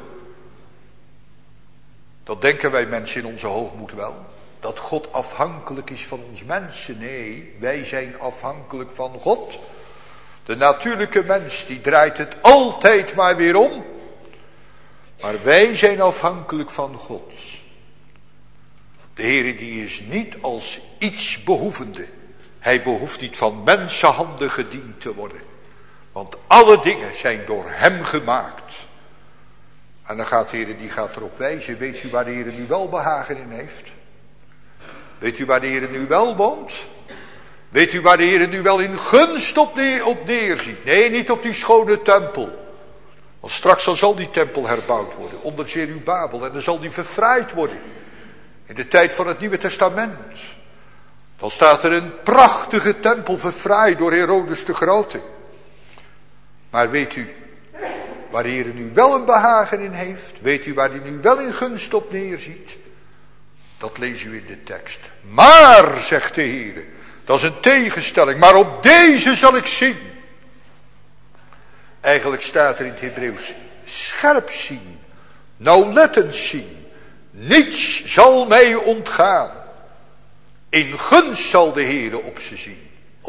Dat denken wij mensen in onze hoogmoed wel. Dat God afhankelijk is van ons mensen. Nee, wij zijn afhankelijk van God. De natuurlijke mens, die draait het altijd maar weer om. Maar wij zijn afhankelijk van God. De Heer die is niet als iets behoevende. Hij behoeft niet van mensenhanden gediend te worden. Want alle dingen zijn door hem gemaakt. En dan gaat de Heer, die gaat erop wijzen. Weet u waar de Heer nu wel behagen in heeft? Weet u waar de Heer nu wel woont? Weet u waar de Heer nu wel in gunst op neerziet? Nee, niet op die schone tempel. Want straks zal die tempel herbouwd worden. Onder Zerubabel. En dan zal die verfraaid worden. In de tijd van het Nieuwe Testament. Dan staat er een prachtige tempel verfraaid door Herodes de Grote. Maar weet u waar de Heer nu wel een behagen in heeft? Weet u waar hij nu wel in gunst op neerziet? Dat lezen u in de tekst. Maar, zegt de Heer, dat is een tegenstelling. Maar op deze zal ik zien. Eigenlijk staat er in het Hebreeuws scherp zien. Nauwlettend zien. Niets zal mij ontgaan. In gunst zal de Heer op ze zien.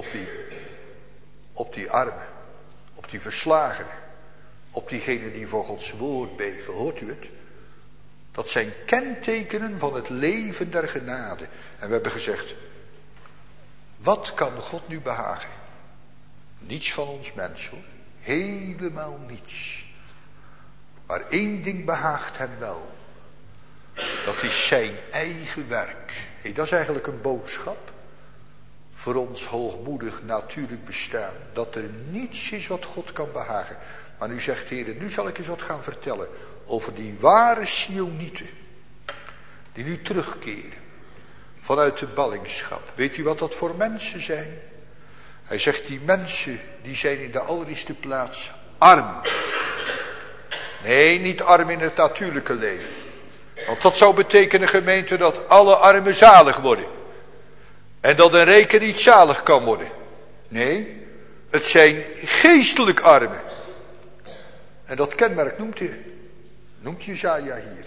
Op die armen. Op die verslagenen. Op diegenen die voor Gods woord beven. Hoort u het? Dat zijn kentekenen van het leven der genade. En we hebben gezegd, Wat kan God nu behagen? Niets van ons mens hoor. Helemaal niets. Maar één ding behaagt hem wel. Dat is zijn eigen werk. Hey, dat is eigenlijk een boodschap. Voor ons hoogmoedig natuurlijk bestaan. Dat er niets is wat God kan behagen. Maar nu zegt de Heer, nu zal ik eens wat gaan vertellen. Over die ware Sionieten. Die nu terugkeren. Vanuit de ballingschap. Weet u wat dat voor mensen zijn? Hij zegt die mensen die zijn in de allereerste plaats arm. Nee, niet arm in het natuurlijke leven. Want dat zou betekenen, gemeente, dat alle armen zalig worden. En dat een rijke niet zalig kan worden. Nee, het zijn geestelijk armen. En dat kenmerk noemt Jesaja hier.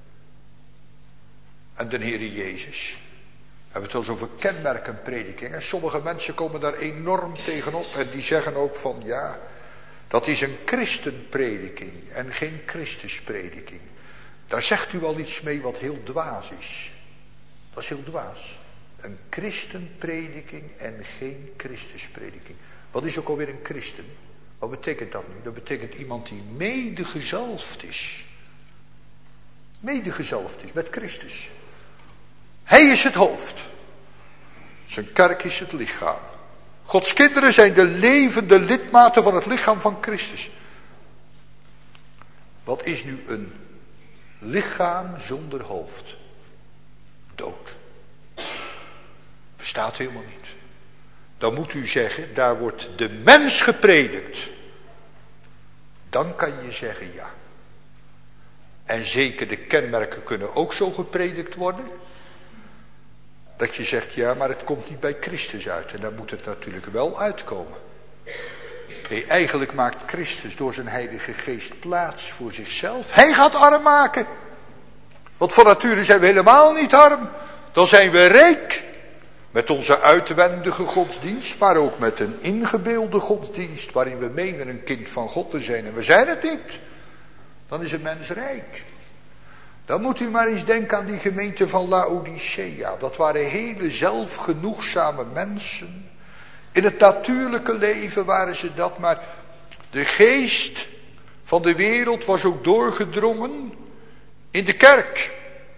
En de Heere Jezus. We hebben het al eens over kenmerkenprediking. En sommige mensen komen daar enorm tegenop. En die zeggen ook van ja, dat is een christenprediking en geen Christusprediking. Daar zegt u al iets mee wat heel dwaas is. Dat is heel dwaas. Een christenprediking en geen Christusprediking. Wat is ook alweer een christen? Wat betekent dat nu? Dat betekent iemand die medegezalfd is. Medegezalfd is met Christus. Hij is het hoofd. Zijn kerk is het lichaam. Gods kinderen zijn de levende lidmaten van het lichaam van Christus. Wat is nu een lichaam zonder hoofd? Dood. Bestaat helemaal niet. Dan moet u zeggen, daar wordt de mens gepredikt. Dan kan je zeggen ja. En zeker de kenmerken kunnen ook zo gepredikt worden. Dat je zegt, ja, maar het komt niet bij Christus uit. En dan moet het natuurlijk wel uitkomen. Eigenlijk maakt Christus door zijn heilige geest plaats voor zichzelf. Hij gaat arm maken. Want van nature zijn we helemaal niet arm. Dan zijn we rijk. Met onze uitwendige godsdienst, maar ook met een ingebeelde godsdienst. Waarin we menen een kind van God te zijn. En we zijn het niet. Dan is een mens rijk. Dan moet u maar eens denken aan die gemeente van Laodicea. Dat waren hele zelfgenoegzame mensen. In het natuurlijke leven waren ze dat, maar de geest van de wereld was ook doorgedrongen in de kerk.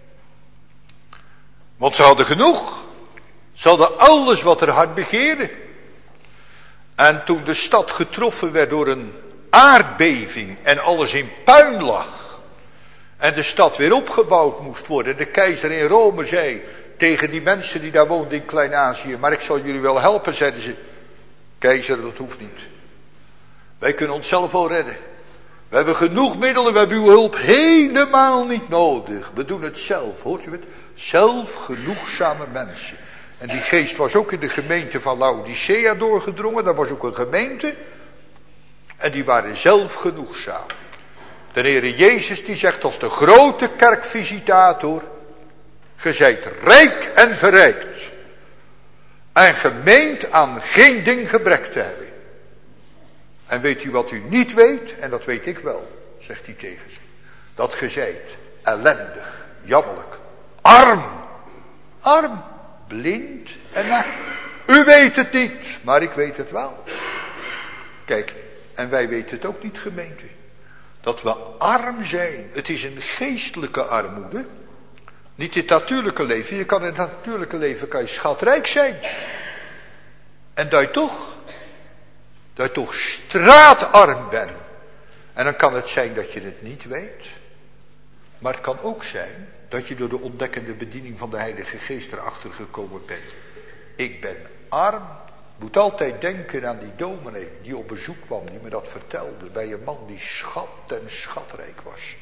Want ze hadden genoeg. Ze hadden alles wat er hart begeerde. En toen de stad getroffen werd door een aardbeving en alles in puin lag. En de stad weer opgebouwd moest worden. De keizer in Rome zei tegen die mensen die daar woonden in Klein-Azië. Maar ik zal jullie wel helpen, zeiden ze. Keizer, dat hoeft niet. Wij kunnen onszelf wel redden. We hebben genoeg middelen, we hebben uw hulp helemaal niet nodig. We doen het zelf, hoort u het? Zelfgenoegzame mensen. En die geest was ook in de gemeente van Laodicea doorgedrongen. Daar was ook een gemeente. En die waren zelfgenoegzaam. De Heere Jezus die zegt als de grote kerkvisitator. Ge zijt rijk en verrijkt. En gemeend aan geen ding gebrek te hebben. En weet u wat u niet weet? En dat weet ik wel, zegt hij tegen ze. Dat ge zijt ellendig, jammerlijk, arm. Arm, blind en naakt. U weet het niet, maar ik weet het wel. Kijk, en wij weten het ook niet, gemeente. Dat we arm zijn. Het is een geestelijke armoede. Niet in het natuurlijke leven. Je kan in het natuurlijke leven kan je schatrijk zijn. En dat je toch straatarm bent. En dan kan het zijn dat je het niet weet. Maar het kan ook zijn dat je door de ontdekkende bediening van de Heilige Geest erachter gekomen bent. Ik ben arm. Ik moet altijd denken aan die dominee die op bezoek kwam, die me dat vertelde. Bij een man die schat en schatrijk was.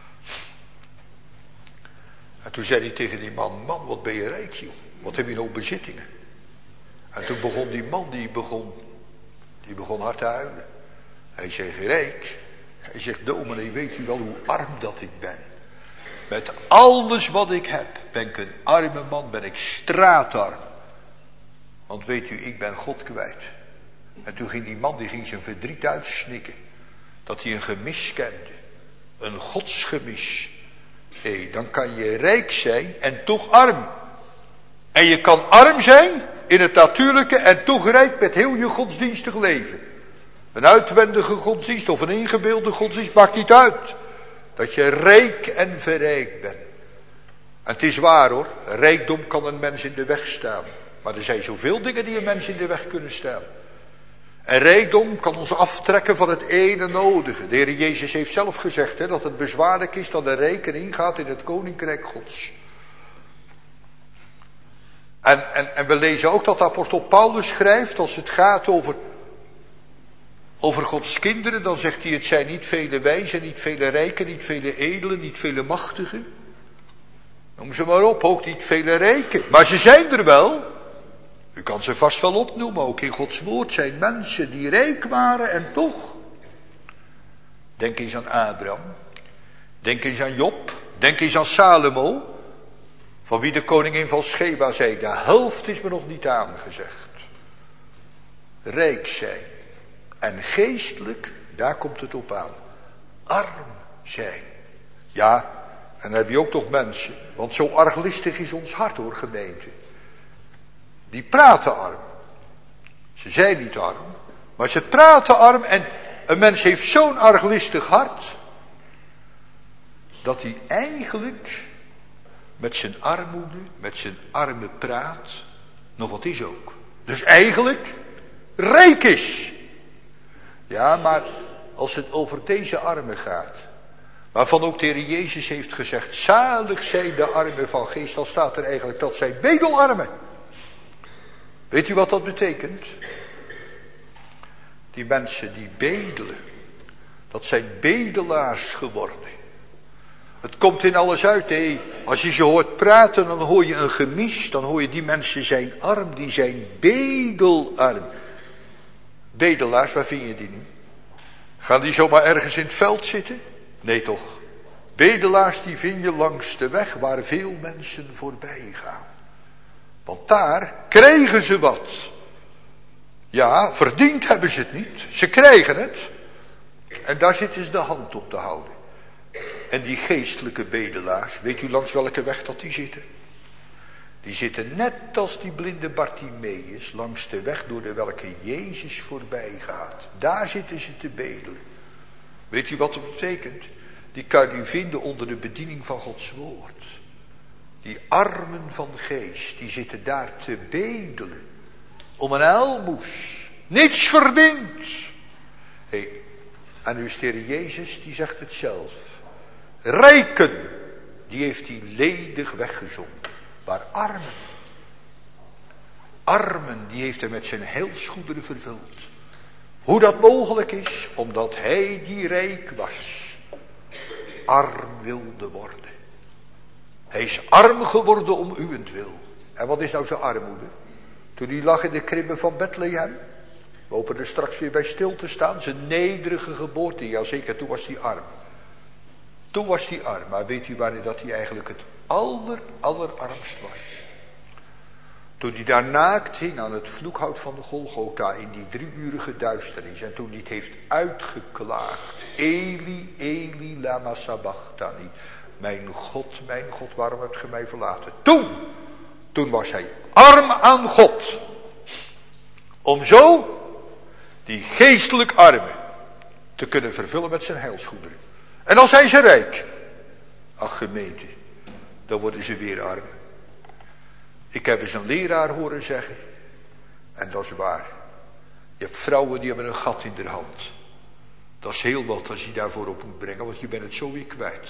En toen zei hij tegen die man, man, wat ben je rijk, joh. Wat heb je nou bezittingen? En toen begon die man, die begon hard te huilen. Hij zegt, rijk. Hij zegt, dominee, weet u wel hoe arm dat ik ben? Met alles wat ik heb, ben ik een arme man, ben ik straatarm. Want weet u, ik ben God kwijt. En toen ging die man, die ging zijn verdriet uitsnikken. Dat hij een gemis kende. Een godsgemis. Dan kan je rijk zijn en toch arm. En je kan arm zijn in het natuurlijke en toegereikt met heel je godsdienstig leven. Een uitwendige godsdienst of een ingebeelde godsdienst, maakt niet uit. Dat je rijk en verrijkt bent. En het is waar hoor, rijkdom kan een mens in de weg staan. Maar er zijn zoveel dingen die een mens in de weg kunnen staan. En rijkdom kan ons aftrekken van het ene nodige. De Heer Jezus heeft zelf gezegd dat het bezwaarlijk is dat de rijke ingaat in het koninkrijk Gods. En we lezen ook dat de apostel Paulus schrijft, als het gaat over Gods kinderen, dan zegt hij: het zijn niet vele wijzen, niet vele rijken, niet vele edelen, niet vele machtigen. Noem ze maar op, ook niet vele rijken. Maar ze zijn er wel. U kan ze vast wel opnoemen, ook in Gods woord zijn mensen die rijk waren en toch. Denk eens aan Abraham. Denk eens aan Job. Denk eens aan Salomo. Van wie de koningin van Sheba zei: de helft is me nog niet aangezegd. Rijk zijn. En geestelijk, daar komt het op aan. Arm zijn. Ja, en dan heb je ook nog mensen. Want zo arglistig is ons hart hoor, gemeente. Die praten arm. Ze zijn niet arm. Maar ze praten arm. En een mens heeft zo'n arglistig hart. Dat hij eigenlijk met zijn armoede, met zijn arme praat, nog wat is ook. Dus eigenlijk rijk is. Ja, maar als het over deze armen gaat, waarvan ook de Heer Jezus heeft gezegd: zalig zijn de armen van geest, dan staat er eigenlijk dat zij bedelarmen. Weet u wat dat betekent? Die mensen die bedelen, dat zijn bedelaars geworden. Het komt in alles uit. Hé. Als je ze hoort praten, dan hoor je een gemis. Dan hoor je die mensen zijn arm, die zijn bedelarm. Bedelaars, waar vind je die nu? Gaan die zomaar ergens in het veld zitten? Nee toch. Bedelaars die vind je langs de weg waar veel mensen voorbij gaan. Want daar krijgen ze wat. Ja, verdiend hebben ze het niet. Ze krijgen het. En daar zitten ze de hand op te houden. En die geestelijke bedelaars, weet u langs welke weg dat die zitten? Die zitten net als die blinde Bartimeus langs de weg door de welke Jezus voorbij gaat. Daar zitten ze te bedelen. Weet u wat dat betekent? Die kan u vinden onder de bediening van Gods woord. Die armen van geest, die zitten daar te bedelen. Om een aalmoes. Niets verdient. Hey, en nu is de Heer Jezus, die zegt het zelf. Rijken, die heeft hij ledig weggezonden. Maar armen, die heeft hij met zijn heilsgoederen vervuld. Hoe dat mogelijk is, omdat hij die rijk was, arm wilde worden. Hij is arm geworden om uwentwil. En wat is nou zijn armoede? Toen hij lag in de kribben van Bethlehem. We hopen er straks weer bij stil te staan. Zijn nederige geboorte, ja zeker, toen was hij arm. Toen was hij arm, maar weet u wanneer dat hij eigenlijk het allerarmst was? Toen hij daar naakt hing aan het vloekhout van de Golgotha in die 3-urige duisternis. En toen hij het heeft uitgeklaagd. Eli, Eli, lama sabachthani. Mijn God, waarom hebt ge mij verlaten? Toen was hij arm aan God. Om zo die geestelijk armen te kunnen vervullen met zijn heilsgoederen. En dan zijn ze rijk. Ach gemeente, dan worden ze weer arm. Ik heb eens een leraar horen zeggen, en dat is waar. Je hebt vrouwen die hebben een gat in de hand. Dat is heel wat als je daarvoor op moet brengen, want je bent het zo weer kwijt.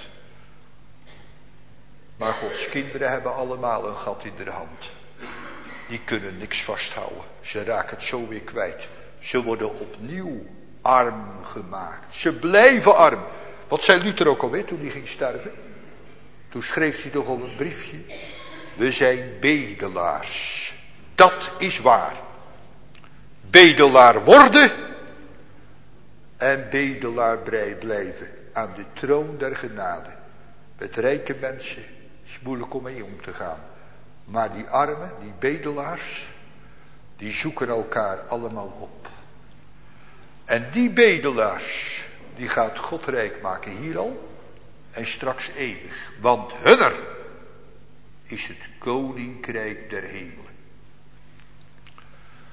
Maar Gods kinderen hebben allemaal een gat in de hand. Die kunnen niks vasthouden. Ze raken het zo weer kwijt. Ze worden opnieuw arm gemaakt. Ze blijven arm. Wat zei Luther ook alweer toen hij ging sterven? Toen schreef hij toch op een briefje. We zijn bedelaars. Dat is waar. Bedelaar worden. En bedelaar blijven. Aan de troon der genade. Met rijke mensen is moeilijk om mee om te gaan. Maar die armen, die bedelaars, die zoeken elkaar allemaal op. En die bedelaars, die gaat God rijk maken hier al en straks eeuwig. Want hunner is het koninkrijk der hemelen.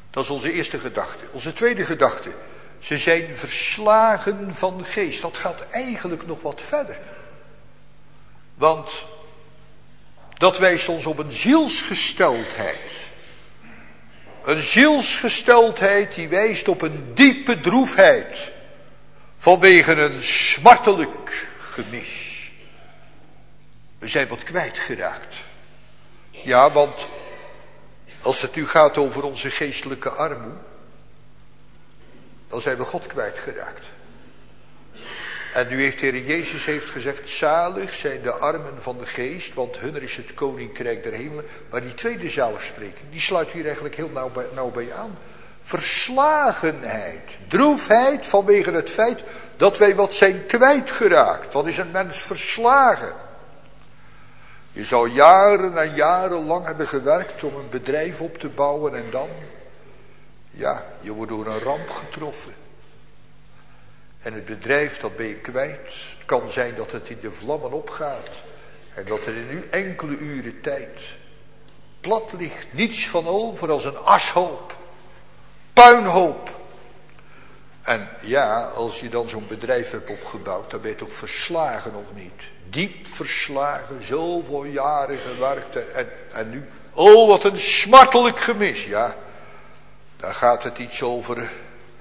Dat is onze eerste gedachte. Onze tweede gedachte. Ze zijn verslagen van geest. Dat gaat eigenlijk nog wat verder. Want dat wijst ons op een zielsgesteldheid. Een zielsgesteldheid die wijst op een diepe droefheid. Vanwege een smartelijk gemis. We zijn wat kwijtgeraakt. Ja, want als het nu gaat over onze geestelijke armoede, dan zijn we God kwijtgeraakt. En nu heeft de Heer Jezus gezegd, zalig zijn de armen van de geest, want hunner is het koninkrijk der hemelen. Maar die tweede zaligspreking, die sluit hier eigenlijk heel nauw bij aan. Verslagenheid, droefheid vanwege het feit dat wij wat zijn kwijtgeraakt. Dan is een mens verslagen. Je zou jaren en jaren lang hebben gewerkt om een bedrijf op te bouwen en dan, ja, je wordt door een ramp getroffen. En het bedrijf, dat ben je kwijt. Het kan zijn dat het in de vlammen opgaat. En dat er in nu enkele uren tijd plat ligt. Niets van over als een ashoop. Puinhoop. En ja, als je dan zo'n bedrijf hebt opgebouwd, dan ben je toch verslagen of niet? Diep verslagen, zoveel jaren gewerkt en nu, oh wat een smartelijk gemis. Ja, daar gaat het iets over,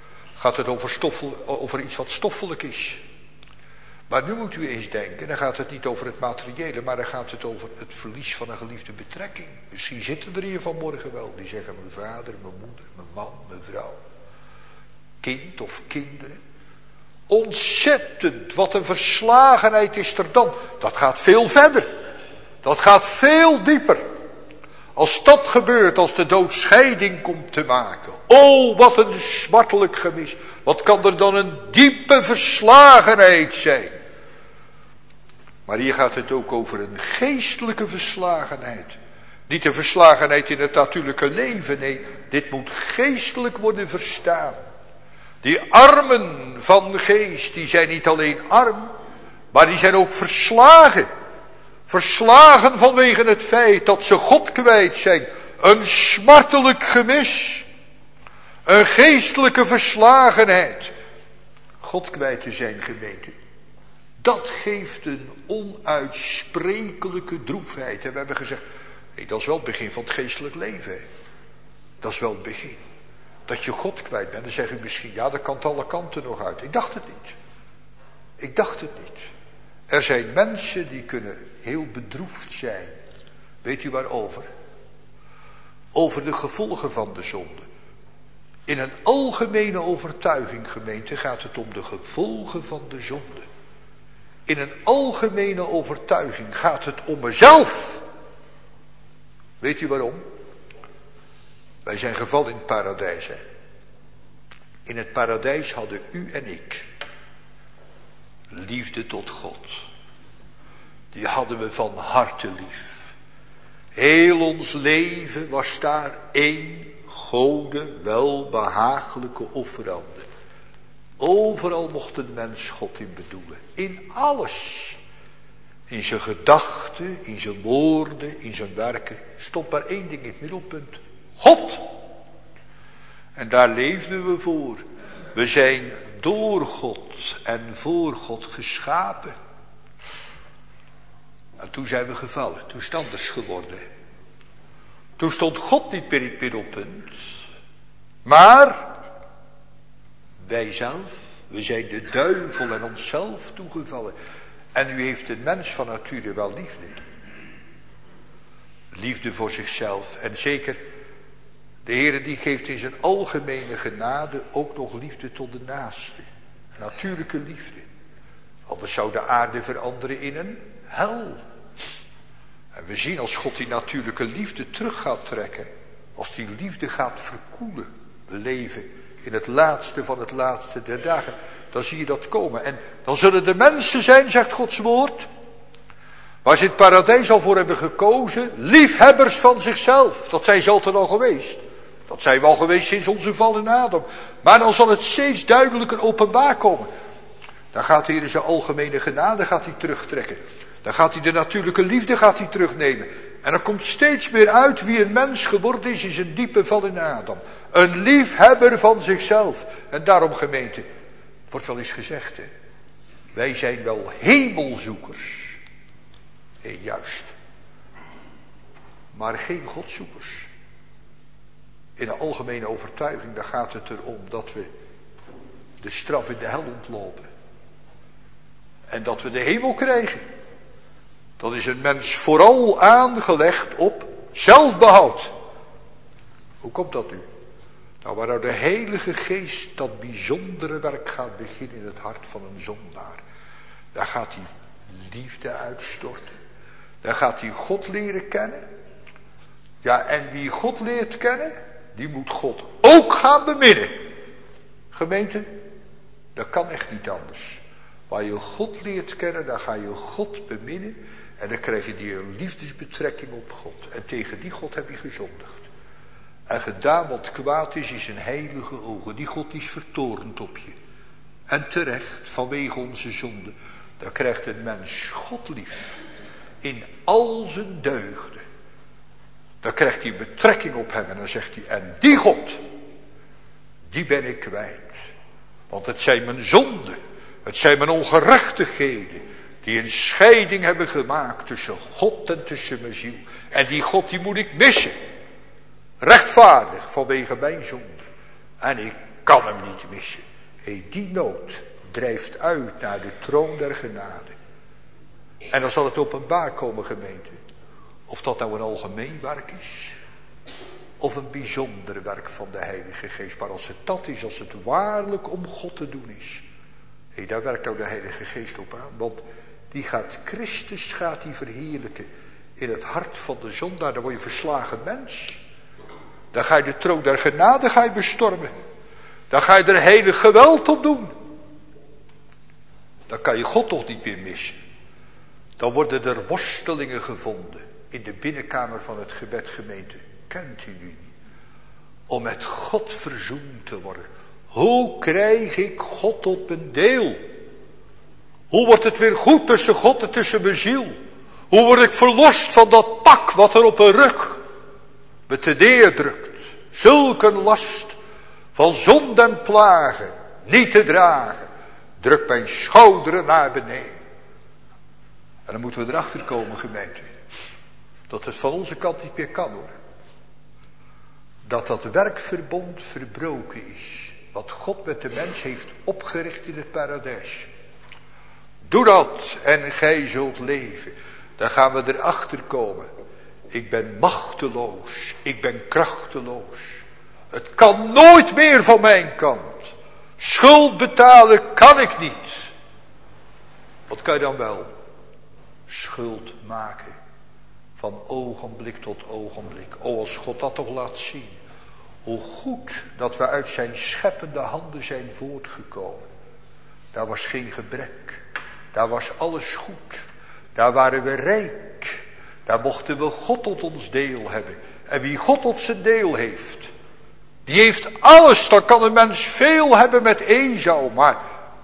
over iets wat stoffelijk is. Maar nu moet u eens denken, dan gaat het niet over het materiële, maar dan gaat het over het verlies van een geliefde betrekking. Misschien zitten er hier vanmorgen wel, die zeggen mijn vader, mijn moeder, mijn man, mijn vrouw. Kind of kinderen. Ontzettend, wat een verslagenheid is er dan. Dat gaat veel verder. Dat gaat veel dieper. Als dat gebeurt, als de dood scheiding komt te maken. Oh, wat een smartelijk gemis. Wat kan er dan een diepe verslagenheid zijn. Maar hier gaat het ook over een geestelijke verslagenheid. Niet een verslagenheid in het natuurlijke leven. Nee, dit moet geestelijk worden verstaan. Die armen van de geest, die zijn niet alleen arm, maar die zijn ook verslagen. Verslagen vanwege het feit dat ze God kwijt zijn. Een smartelijk gemis. Een geestelijke verslagenheid. God kwijt te zijn, gemeente. Dat geeft een onuitsprekelijke droefheid. En we hebben gezegd, dat is wel het begin van het geestelijk leven. Hè. Dat is wel het begin. Dat je God kwijt bent. Dan zeg je misschien, ja, dat kan alle kanten nog uit. Ik dacht het niet. Ik dacht het niet. Er zijn mensen die kunnen heel bedroefd zijn. Weet u waarover? Over de gevolgen van de zonde. In een algemene overtuiging, gemeente, gaat het om de gevolgen van de zonde. In een algemene overtuiging gaat het om mezelf. Weet u waarom? Wij zijn gevallen in het paradijs. Hè? In het paradijs hadden u en ik liefde tot God. Die hadden we van harte lief. Heel ons leven was daar één gode welbehagelijke offerande. Overal mocht een mens God in bedoelen. In alles. In zijn gedachten, in zijn woorden, in zijn werken. Stond maar één ding in het middelpunt. God. En daar leefden we voor. We zijn door God en voor God geschapen. En toen zijn we gevallen. Toen is het anders geworden. Toen stond God niet meer in het middelpunt. Maar wij zelf. We zijn de duivel en onszelf toegevallen. En u heeft een mens van nature wel liefde. Liefde voor zichzelf. En zeker, de Heere die geeft in zijn algemene genade ook nog liefde tot de naaste. Natuurlijke liefde. Anders zou de aarde veranderen in een hel. En we zien als God die natuurlijke liefde terug gaat trekken. Als die liefde gaat verkoelen. We leven in het laatste van het laatste der dagen. Dan zie je dat komen. En dan zullen de mensen zijn, zegt Gods woord, waar ze in het paradijs al voor hebben gekozen, liefhebbers van zichzelf. Dat zijn ze altijd al geweest. Dat zijn we al geweest sinds onze val in Adam. Maar dan zal het steeds duidelijker openbaar komen. Dan gaat de Heer zijn algemene genade gaat hij terugtrekken. Dan gaat hij de natuurlijke liefde gaat hij terugnemen. En er komt steeds meer uit wie een mens geworden is een diepe val in Adam. Een liefhebber van zichzelf. En daarom gemeente, wordt wel eens gezegd, hè, wij zijn wel hemelzoekers. Juist. Maar geen godzoekers. In de algemene overtuiging, daar gaat het erom dat we de straf in de hel ontlopen. En dat we de hemel krijgen. Dan is een mens vooral aangelegd op zelfbehoud. Hoe komt dat nu? Nou, waar nou de Heilige Geest dat bijzondere werk gaat beginnen in het hart van een zondaar. Daar gaat hij liefde uitstorten. Daar gaat hij God leren kennen. Ja, en wie God leert kennen, die moet God ook gaan beminnen. Gemeente, dat kan echt niet anders. Waar je God leert kennen, dan ga je God beminnen. En dan krijg je die een liefdesbetrekking op God. En tegen die God heb je gezondigd. En gedaan wat kwaad is in zijn heilige ogen. Die God is vertorend op je. En terecht, vanwege onze zonde. Dan krijgt een mens God lief. In al zijn deugden. Dan krijgt hij betrekking op hem. En dan zegt hij, en die God, die ben ik kwijt. Want het zijn mijn zonden. Het zijn mijn ongerechtigheden. Die een scheiding hebben gemaakt tussen God en tussen mijn ziel. En die God die moet ik missen. Rechtvaardig vanwege mijn zonde. En ik kan hem niet missen. Die nood drijft uit naar de troon der genade. En dan zal het openbaar komen, gemeente. Of dat nou een algemeen werk is. Of een bijzonder werk van de Heilige Geest. Maar als het dat is, als het waarlijk om God te doen is. Daar werkt nou de Heilige Geest op aan. Want die gaat Christus verheerlijken in het hart van de zondaar. Dan word je verslagen mens. Dan ga je de troon der genade bestormen. Dan ga je er heilig geweld op doen. Dan kan je God toch niet meer missen. Dan worden er worstelingen gevonden in de binnenkamer van het gebed, gemeente. Kent u die niet? Om met God verzoend te worden. Hoe krijg ik God op mijn deel? Hoe wordt het weer goed tussen God en tussen mijn ziel? Hoe word ik verlost van dat pak wat er op een rug me te neerdrukt? Zulk een last van zonde en plagen niet te dragen. Druk mijn schouderen naar beneden. En dan moeten we erachter komen, gemeente. Dat het van onze kant niet meer kan, hoor. Dat werkverbond verbroken is. Wat God met de mens heeft opgericht in het paradijs. Doe dat en gij zult leven. Dan gaan we erachter komen. Ik ben machteloos. Ik ben krachteloos. Het kan nooit meer van mijn kant. Schuld betalen kan ik niet. Wat kan je dan wel? Schuld maken. Van ogenblik tot ogenblik. O, als God dat toch laat zien. Hoe goed dat we uit zijn scheppende handen zijn voortgekomen. Daar was geen gebrek. Daar was alles goed. Daar waren we rijk. Daar mochten we God tot ons deel hebben. En wie God tot zijn deel heeft, die heeft alles. Dan kan een mens veel hebben met Esau. Maar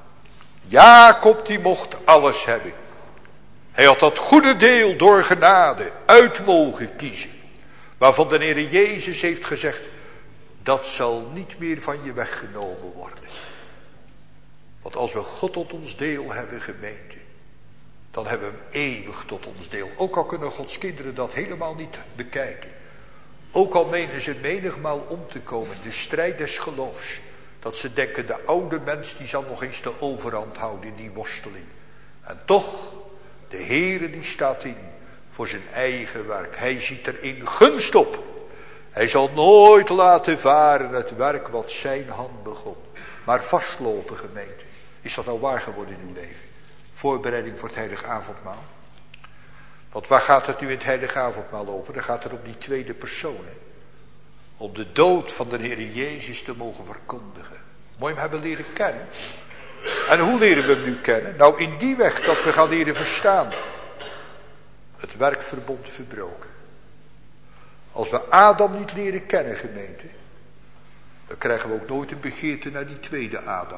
Jacob die mocht alles hebben. Hij had dat goede deel door genade uit mogen kiezen. Waarvan de Heer Jezus heeft gezegd, dat zal niet meer van je weggenomen worden. Want als we God tot ons deel hebben, gemeente, dan hebben we hem eeuwig tot ons deel. Ook al kunnen Gods kinderen dat helemaal niet bekijken. Ook al menen ze menigmaal om te komen, de strijd des geloofs. Dat ze denken, de oude mens die zal nog eens de overhand houden in die worsteling. En toch, de Heere die staat in voor zijn eigen werk. Hij ziet er in gunst op. Hij zal nooit laten varen het werk wat zijn hand begon. Maar vastlopen, gemeente. Is dat nou waar geworden in uw leven? Voorbereiding voor het heilige avondmaal. Want waar gaat het nu in het heilige avondmaal over? Dan gaat het om die tweede persoon. Hè? Om de dood van de Heer Jezus te mogen verkondigen. Moet je hem hebben leren kennen. En hoe leren we hem nu kennen? Nou, in die weg dat we gaan leren verstaan. Het werkverbond verbroken. Als we Adam niet leren kennen, gemeente, dan krijgen we ook nooit een begeerte naar die tweede Adam.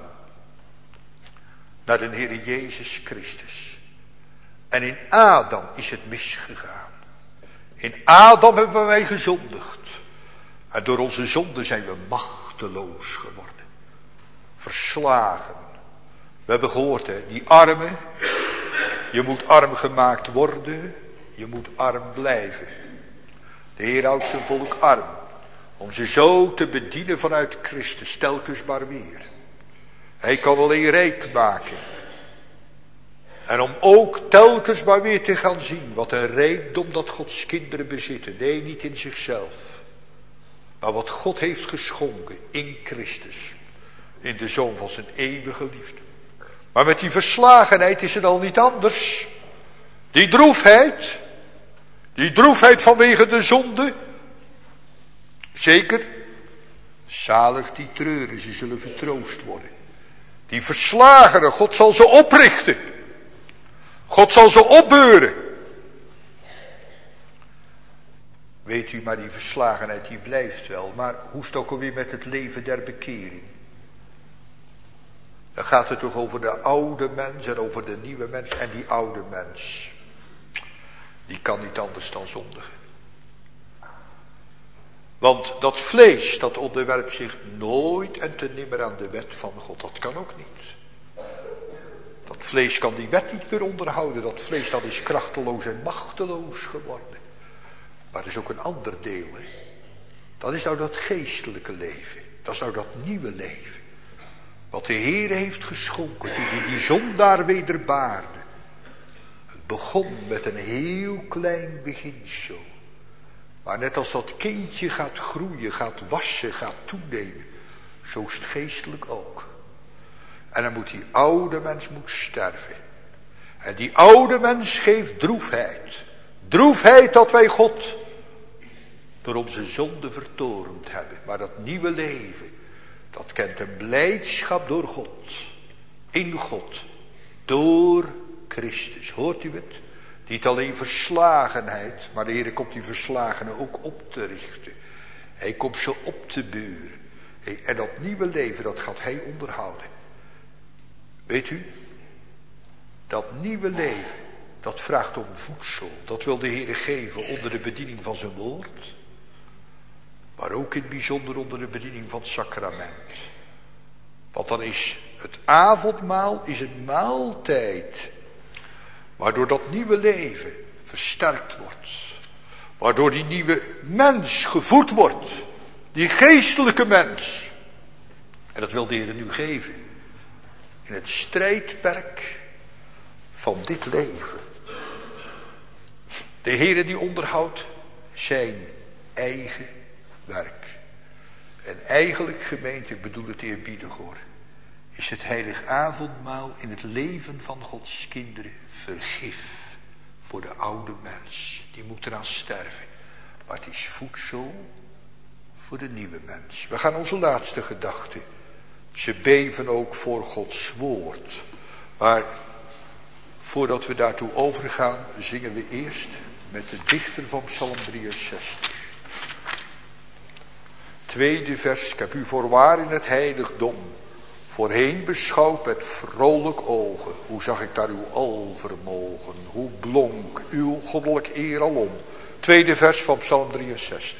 Naar de Heer Jezus Christus. En in Adam is het misgegaan. In Adam hebben wij gezondigd. En door onze zonde zijn we machteloos geworden. Verslagen. We hebben gehoord, hè, die armen. Je moet arm gemaakt worden. Je moet arm blijven. De Heer houdt zijn volk arm. Om ze zo te bedienen vanuit Christus. Telkens maar weer. Hij kan alleen rijk maken. En om ook telkens maar weer te gaan zien. Wat een rijkdom dat Gods kinderen bezitten. Nee, niet in zichzelf. Maar wat God heeft geschonken in Christus. In de Zoon van zijn eeuwige liefde. Maar met die verslagenheid is het al niet anders. Die droefheid. Die droefheid vanwege de zonde. Zeker. Zalig die treuren, ze zullen vertroost worden. Die verslagenen, God zal ze oprichten. God zal ze opbeuren. Weet u, maar die verslagenheid die blijft wel. Maar hoe is het ook alweer met het leven der bekering? Dan gaat het toch over de oude mens en over de nieuwe mens. En die oude mens, die kan niet anders dan zondigen. Want dat vlees, dat onderwerpt zich nooit en te nimmer aan de wet van God. Dat kan ook niet. Dat vlees kan die wet niet meer onderhouden. Dat vlees dat is krachteloos en machteloos geworden. Maar er is ook een ander deel. Hè? Dat is nou dat geestelijke leven. Dat is nou dat nieuwe leven. Wat de Heer heeft geschonken toen hij die zondaar wederbaarde. Het begon met een heel klein beginsel. Maar net als dat kindje gaat groeien, gaat wassen, gaat toenemen. Zo is het geestelijk ook. En dan moet die oude mens sterven. En die oude mens geeft droefheid. Droefheid dat wij God door onze zonde vertorend hebben. Maar dat nieuwe leven, dat kent een blijdschap door God. In God. Door Christus. Hoort u het? Niet alleen verslagenheid, maar de Heer komt die verslagenen ook op te richten. Hij komt ze op te beuren. En dat nieuwe leven, dat gaat hij onderhouden. Weet u, dat nieuwe leven, dat vraagt om voedsel. Dat wil de Heer geven onder de bediening van zijn woord. Maar ook in het bijzonder onder de bediening van het sacrament. Want dan is het avondmaal is een maaltijd. Waardoor dat nieuwe leven versterkt wordt. Waardoor die nieuwe mens gevoed wordt. Die geestelijke mens. En dat wil de Heer nu geven. In het strijdperk van dit leven. De Heer die onderhoudt zijn eigen werk. En eigenlijk, gemeente, ik bedoel het eerbiedig hoor, is het heilig avondmaal in het leven van Gods kinderen vergif voor de oude mens. Die moet eraan sterven. Maar het is voedsel voor de nieuwe mens. We gaan onze laatste gedachte. Ze beven ook voor Gods woord. Maar voordat we daartoe overgaan, zingen we eerst met de dichter van Psalm 63. Tweede vers, ik heb u voorwaar in het heiligdom voorheen beschouwd met vrolijk ogen. Hoe zag ik daar uw alvermogen, hoe blonk uw goddelijk eer alom. Tweede vers van Psalm 63.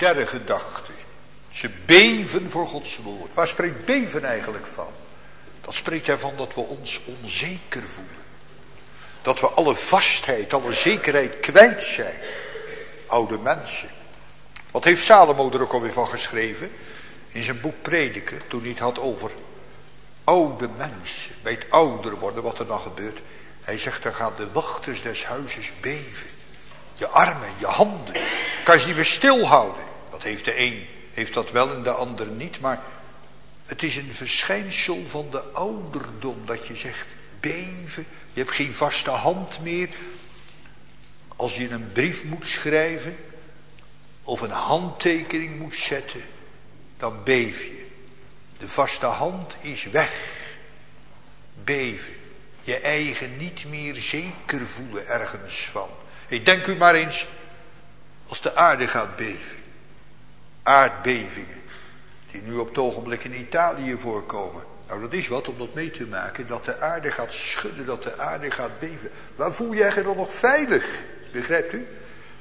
derde gedachte. Ze beven voor Gods woord. Waar spreekt beven eigenlijk van? Dat spreekt ervan dat we ons onzeker voelen. Dat we alle vastheid, alle zekerheid kwijt zijn. Oude mensen. Wat heeft Salomo er ook alweer van geschreven? In zijn boek Prediker, toen hij het had over oude mensen. Bij het ouder worden, wat er dan gebeurt. Hij zegt, dan gaan de wachters des huizes beven. Je armen, je handen. Kan je ze niet meer stilhouden. Dat heeft de een, heeft dat wel en de ander niet. Maar het is een verschijnsel van de ouderdom. Dat je zegt, beven. Je hebt geen vaste hand meer. Als je een brief moet schrijven. Of een handtekening moet zetten. Dan beef je. De vaste hand is weg. Beven. Je eigen niet meer zeker voelen ergens van. Denk u maar eens. Als de aarde gaat beven. Aardbevingen. Die nu op het ogenblik in Italië voorkomen. Nou, dat is wat om dat mee te maken. Dat de aarde gaat schudden. Dat de aarde gaat beven. Waar voel jij je dan nog veilig? Begrijpt u?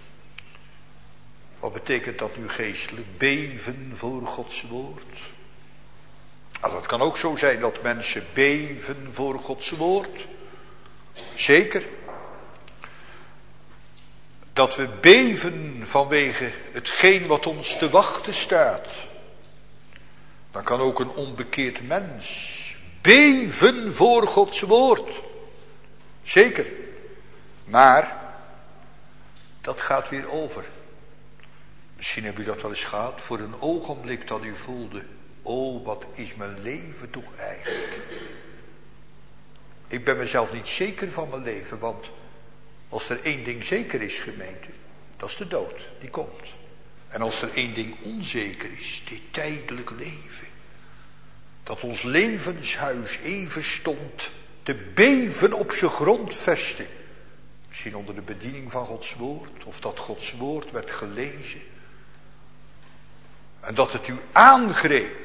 Wat betekent dat nu geestelijk? Beven voor Gods woord. Nou, dat kan ook zo zijn dat mensen beven voor Gods woord. Zeker. Dat we beven vanwege hetgeen wat ons te wachten staat. Dan kan ook een onbekeerd mens beven voor Gods woord. Zeker. Maar dat gaat weer over. Misschien heb u dat wel eens gehad. Voor een ogenblik dat u voelde. Oh, wat is mijn leven toch eigenlijk. Ik ben mezelf niet zeker van mijn leven. Want als er één ding zeker is, gemeente. Dat is de dood. Die komt. En als er één ding onzeker is. Dit tijdelijk leven. Dat ons levenshuis even stond te beven op zijn grondvesten. Misschien onder de bediening van Gods woord. Of dat Gods woord werd gelezen. En dat het u aangreep.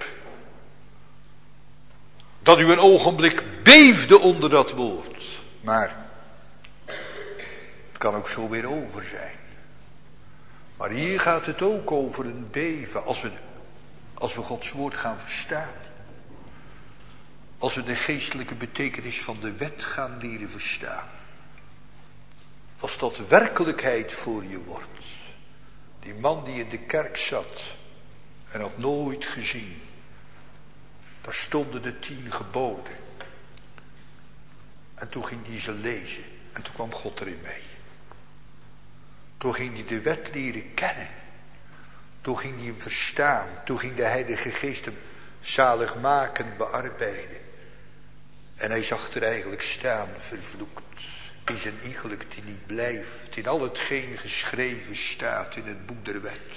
Dat u een ogenblik beefde onder dat woord. Maar het kan ook zo weer over zijn. Maar hier gaat het ook over een beven. Als we Gods woord gaan verstaan. Als we de geestelijke betekenis van de wet gaan leren verstaan. Als dat werkelijkheid voor je wordt. Die man die in de kerk zat. En had nooit gezien. Daar stonden de 10 geboden. En toen ging hij ze lezen. En toen kwam God erin mee. Toen ging hij de wet leren kennen. Toen ging hij hem verstaan. Toen ging de Heilige Geest hem zaligmakend bearbeiden. En hij zag er eigenlijk staan, vervloekt. Is een iegelijk die niet blijft. In al hetgeen geschreven staat in het boek der wet.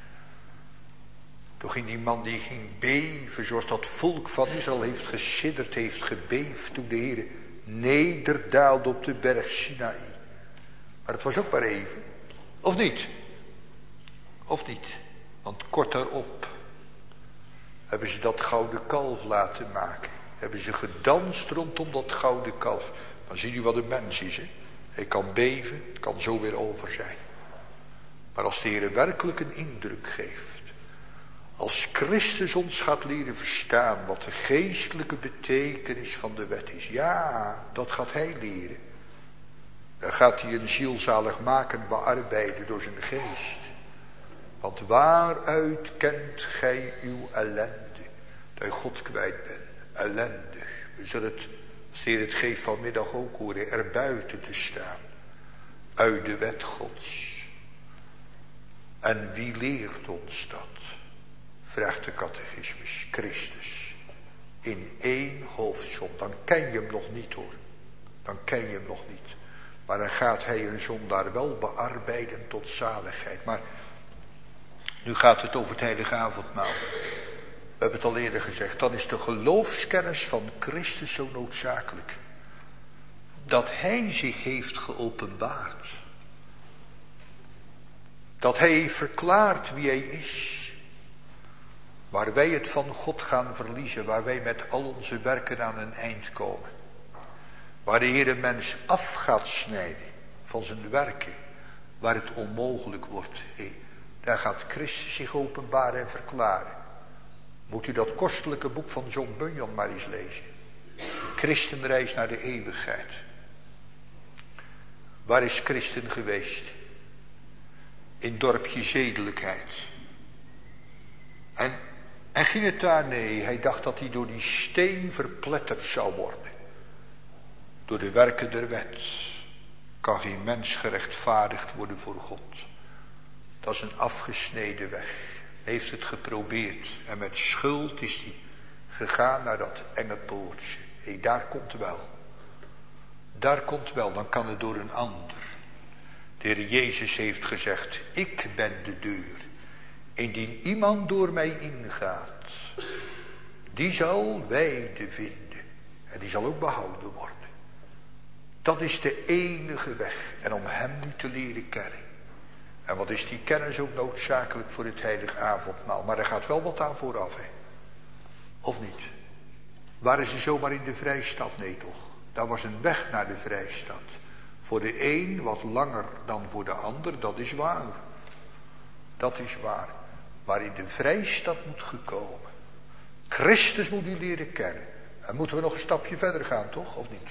Toen ging die man die ging beven. Zoals dat volk van Israël heeft gesidderd. Heeft gebeefd. Toen de Heer nederdaalde op de berg Sinaï. Maar het was ook maar even. Of niet? Of niet? Want kort daarop. Hebben ze dat gouden kalf laten maken. Hebben ze gedanst rondom dat gouden kalf. Dan zie je wat een mens is. Hè? Hij kan beven. Het kan zo weer over zijn. Maar als de Heer werkelijk een indruk geeft. Als Christus ons gaat leren verstaan wat de geestelijke betekenis van de wet is. Ja, dat gaat hij leren. Dan gaat hij een zielzaligmakend bearbeiden door zijn geest. Want waaruit kent gij uw ellende? Dat je God kwijt bent. Ellendig. We zullen het, als de Heer het geeft vanmiddag ook horen, er buiten te staan. Uit de wet Gods. En wie leert ons dat? Vraagt de catechismus. Christus. In 1 hoofdsom. Dan ken je hem nog niet hoor. Dan ken je hem nog niet. Maar dan gaat hij een zondaar wel bearbeiden tot zaligheid. Maar nu gaat het over het heilige avondmaal. We hebben het al eerder gezegd. Dan is de geloofskennis van Christus zo noodzakelijk. Dat hij zich heeft geopenbaard. Dat hij heeft verklaard wie hij is. Waar wij het van God gaan verliezen. Waar wij met al onze werken aan een eind komen. Waar de Heer een mens af gaat snijden van zijn werken. Waar het onmogelijk wordt. Daar gaat Christus zich openbaren en verklaren. Moet u dat kostelijke boek van John Bunyan maar eens lezen. Christenreis naar de eeuwigheid. Waar is Christen geweest? In dorpje zedelijkheid. En ging het daar? Nee, hij dacht dat hij door die steen verpletterd zou worden. Door de werken der wet kan geen mens gerechtvaardigd worden voor God. Dat is een afgesneden weg. Hij heeft het geprobeerd en met schuld is hij gegaan naar dat enge poortje. Hé, daar komt wel. Daar komt wel, dan kan het door een ander. De Heer Jezus heeft gezegd, ik ben de deur. Indien iemand door mij ingaat, die zal weide vinden. En die zal ook behouden worden. Dat is de enige weg. En om hem nu te leren kennen. En wat is die kennis ook noodzakelijk voor het heilige avondmaal. Maar er gaat wel wat aan vooraf, hè. Of niet? Waren ze zomaar in de vrijstad? Nee toch. Daar was een weg naar de vrijstad. Voor de een wat langer dan voor de ander, dat is waar. Dat is waar. Maar in de vrijstad moet gekomen. Christus moet u leren kennen. En moeten we nog een stapje verder gaan, toch? Of niet?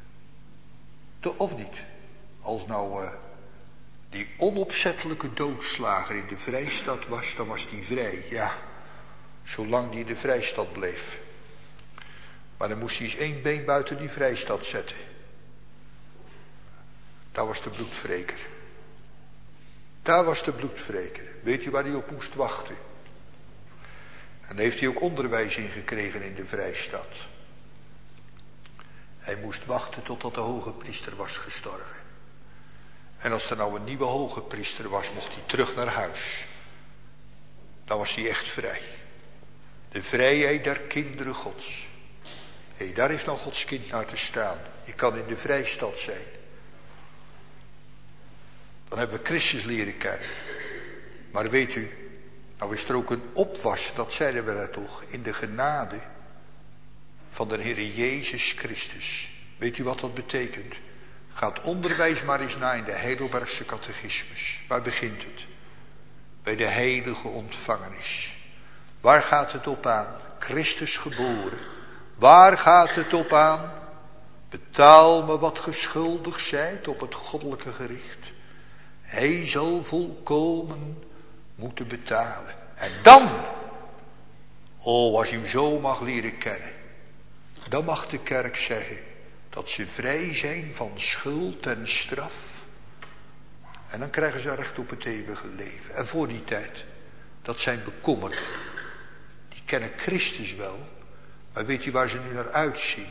Of niet? Als nou die onopzettelijke doodslager in de vrijstad was, dan was die vrij. Ja, zolang die in de vrijstad bleef. Maar dan moest hij eens één been buiten die vrijstad zetten. Daar was de bloedwreker. Daar was de bloedwreker. Weet u waar hij op moest wachten? En daar heeft hij ook onderwijs in gekregen in de vrijstad. Hij moest wachten totdat de hoge priester was gestorven. En als er nou een nieuwe hoge priester was, mocht hij terug naar huis. Dan was hij echt vrij. De vrijheid der kinderen Gods. Hé, daar heeft nou Gods kind naar te staan. Je kan in de vrijstad zijn. Dan hebben we Christus leren kennen. Maar weet u, nou is er ook een opwas, dat zeiden we net toch, in de genade van de Heer Jezus Christus. Weet u wat dat betekent? Ga het onderwijs maar eens na in de Heidelbergse catechismus. Waar begint het? Bij de heilige ontvangenis. Waar gaat het op aan? Christus geboren. Waar gaat het op aan? Betaal me wat geschuldigd zijt op het goddelijke gericht. Hij zal volkomen moeten betalen. En dan, als u zo mag leren kennen, dan mag de kerk zeggen dat ze vrij zijn van schuld en straf. En dan krijgen ze recht op het eeuwige leven. En voor die tijd, dat zijn bekommerden. Die kennen Christus wel, maar weet u waar ze nu naar uitzien?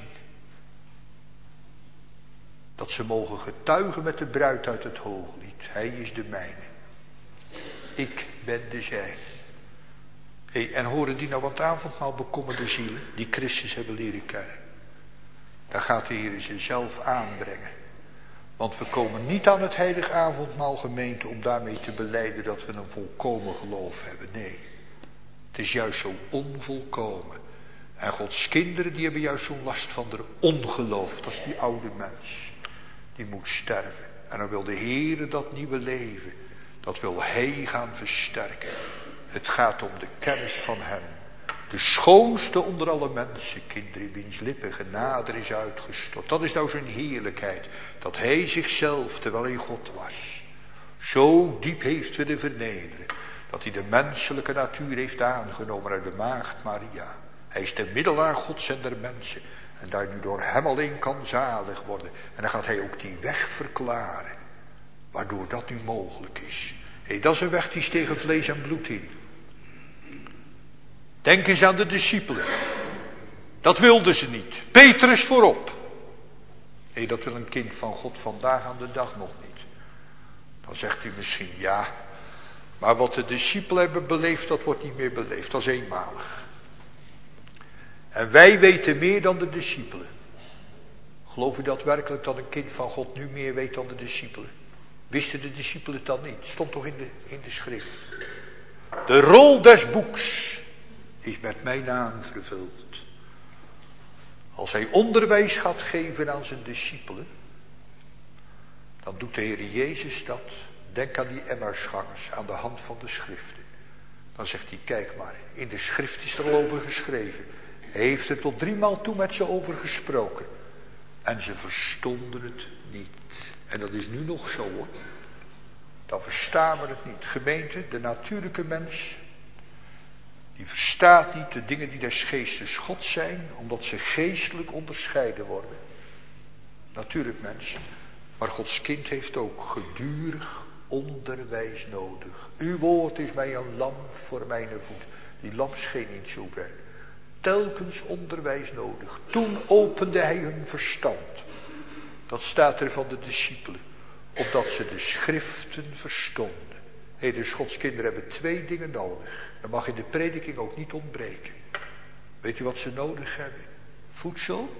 Dat ze mogen getuigen met de bruid uit het hooglied. Hij is de mijne. Ik ben de zijne. En horen die nou aan het avondmaal bekommerde zielen die Christus hebben leren kennen? Daar gaat de Heer ze zelf aanbrengen. Want we komen niet aan het heilig avondmaal, gemeente, om daarmee te belijden dat we een volkomen geloof hebben. Nee, het is juist zo onvolkomen. En Gods kinderen die hebben juist zo'n last van de ongeloof. Dat is die oude mens. Die moet sterven. En dan wil de Heer dat nieuwe leven. Dat wil Hij gaan versterken. Het gaat om de kennis van Hem. De schoonste onder alle mensenkinderen, wiens lippen genade is uitgestort. Dat is nou zijn heerlijkheid. Dat Hij zichzelf, terwijl Hij God was, zo diep heeft willen vernederen. Dat Hij de menselijke natuur heeft aangenomen uit de maagd Maria. Hij is de middelaar Gods en der mensen. En daar nu door Hem alleen kan zalig worden. En dan gaat Hij ook die weg verklaren. Waardoor dat nu mogelijk is. Dat is een weg die is tegen vlees en bloed in. Denk eens aan de discipelen. Dat wilden ze niet. Petrus voorop. Dat wil een kind van God vandaag aan de dag nog niet. Dan zegt u misschien ja. Maar wat de discipelen hebben beleefd, dat wordt niet meer beleefd. Dat is eenmalig. En wij weten meer dan de discipelen. Geloof u dat werkelijk dat een kind van God nu meer weet dan de discipelen? Wisten de discipelen het dan niet? Het stond toch in de schrift. De rol des boeks is met mijn naam vervuld. Als hij onderwijs gaat geven aan zijn discipelen, dan doet de Heer Jezus dat Denk aan die Emmausgangers aan de hand van de schriften. Dan zegt hij, kijk maar, in de schrift is er al over geschreven. Hij heeft er tot 3 maal toe met ze over gesproken. En ze verstonden het niet. En dat is nu nog zo hoor. Dan verstaan we het niet. Gemeente, de natuurlijke mens, die verstaat niet de dingen die des geestes God zijn, omdat ze geestelijk onderscheiden worden. Natuurlijk mens. Maar Gods kind heeft ook gedurig onderwijs nodig. Uw woord is mij een lamp voor mijn voet. Die lamp scheen niet zo ver. Telkens onderwijs nodig. Toen opende hij hun verstand. Dat staat er van de discipelen. Opdat ze de schriften verstonden. Dus Gods kinderen hebben 2 dingen nodig. Dat mag in de prediking ook niet ontbreken. Weet u wat ze nodig hebben? Voedsel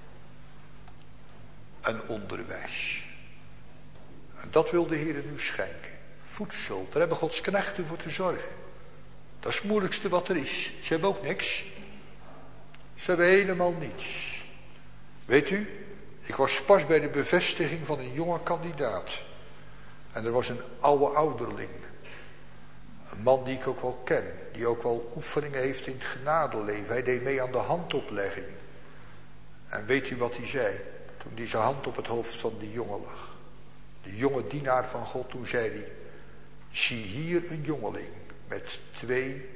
en onderwijs. En dat wil de Heer nu schenken. Voedsel, daar hebben Gods knechten voor te zorgen. Dat is het moeilijkste wat er is. Ze hebben ook niks. Ze hebben helemaal niets. Weet u, ik was pas bij de bevestiging van een jonge kandidaat. En er was een oude ouderling. Een man die ik ook wel ken. Die ook wel oefeningen heeft in het genadeleven. Hij deed mee aan de handoplegging. En weet u wat hij zei? Toen hij zijn hand op het hoofd van die jongen lag. De jonge dienaar van God, toen zei hij. Zie hier een jongeling met 2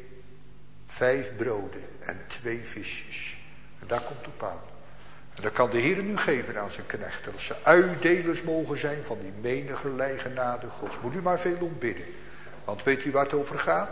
5 broden en 2 visjes. En daar komt het op aan. En dat kan de Heer nu geven aan zijn knechten. Dat ze uitdelers mogen zijn van die menigerlei genade Gods. Moet u maar veel om bidden. Want weet u waar het over gaat?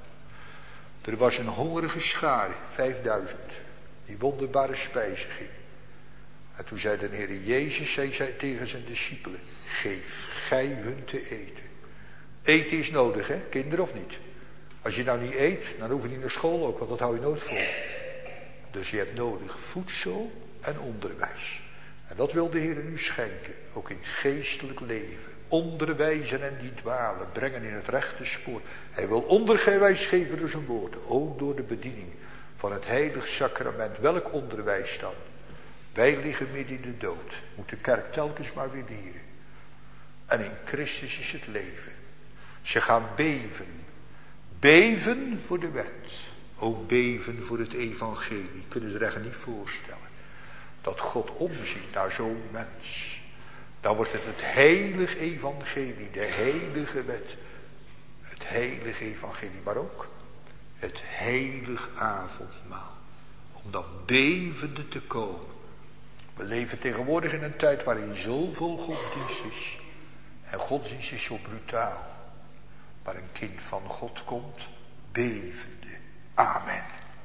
Er was een hongerige schare, 5000. Die wonderbare spijziging. En toen zei de Heer Jezus zei tegen zijn discipelen. Geef gij hun te eten. Eten is nodig, hè? Kinderen of niet? Als je nou niet eet, dan hoef je niet naar school ook, want dat hou je nooit vol. Dus je hebt nodig voedsel en onderwijs. En dat wil de Heer nu schenken, ook in het geestelijk leven. Onderwijzen en die dwalen, brengen in het rechte spoor. Hij wil onderwijs geven door zijn woord, ook door de bediening van het heilig sacrament. Welk onderwijs dan? Wij liggen midden in de dood, moet de kerk telkens maar weer leren. En in Christus is het leven. Ze gaan beven. Beven voor de wet. Ook beven voor het evangelie. Kunnen ze zich niet voorstellen. Dat God omziet naar zo'n mens. Dan wordt het heilig evangelie. De heilige wet. Het heilige evangelie. Maar ook het heilig avondmaal. Om dan bevende te komen. We leven tegenwoordig in een tijd waarin zoveel godsdienst is. En godsdienst is zo brutaal. Maar een kind van God komt bevende. Amen.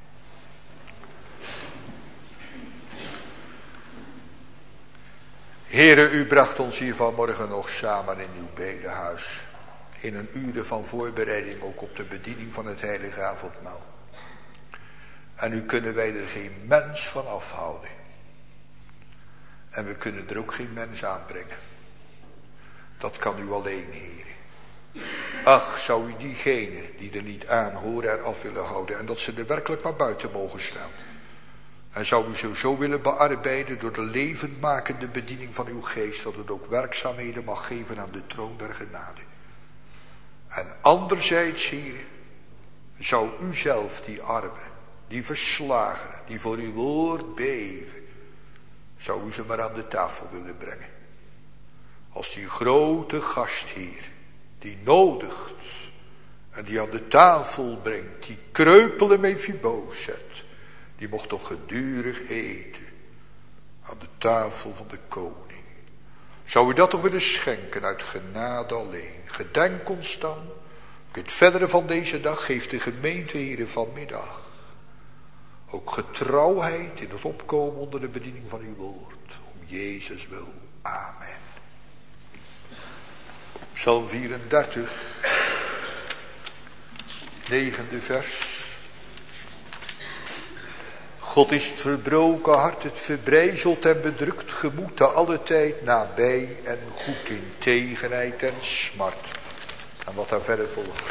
Heere, u bracht ons hier vanmorgen nog samen in uw bedehuis. In een uur van voorbereiding ook op de bediening van het heilige avondmaal. En nu kunnen wij er geen mens van afhouden. En we kunnen er ook geen mens aanbrengen. Dat kan u alleen, Heer. Ach, zou u diegenen die er niet aan horen eraf willen houden. En dat ze er werkelijk maar buiten mogen staan. En zou u ze zo willen bearbeiden door de levendmakende bediening van uw geest. Dat het ook werkzaamheden mag geven aan de troon der genade. En anderzijds, Heer, zou u zelf die armen, die verslagenen, die voor uw woord beven. Zou u ze maar aan de tafel willen brengen. Als die grote gastheer die nodigt en die aan de tafel brengt, die kreupele Mephibozet, die mocht toch gedurig eten aan de tafel van de koning. Zou u dat toch willen schenken uit genade alleen? Gedenk ons dan, ook in het verdere van deze dag, geeft de gemeente hier vanmiddag ook getrouwheid in het opkomen onder de bediening van uw woord. Om Jezus wil. Amen. Psalm 34, 9e vers. God is het verbroken hart, het verbrijzeld en bedrukt gemoed, te alle tijd nabij en goed in tegenheid en smart. En wat daar verder volgt.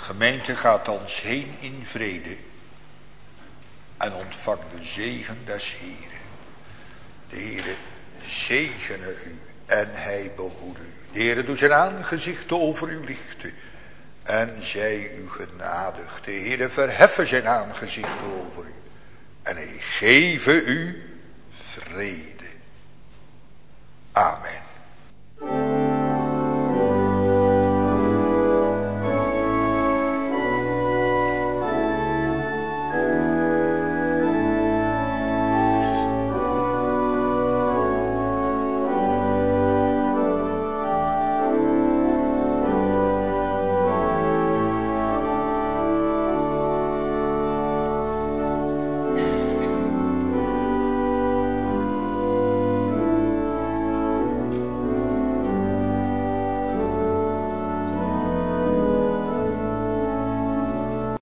gemeente gaat ons heen in vrede en ontvang de zegen des Heeren. De Heere zegene u en hij behoede u. De Heere doet zijn aangezicht over u lichten en zij u genadig. De Heere verheffen zijn aangezicht over u en hij geven u vrede. Amen.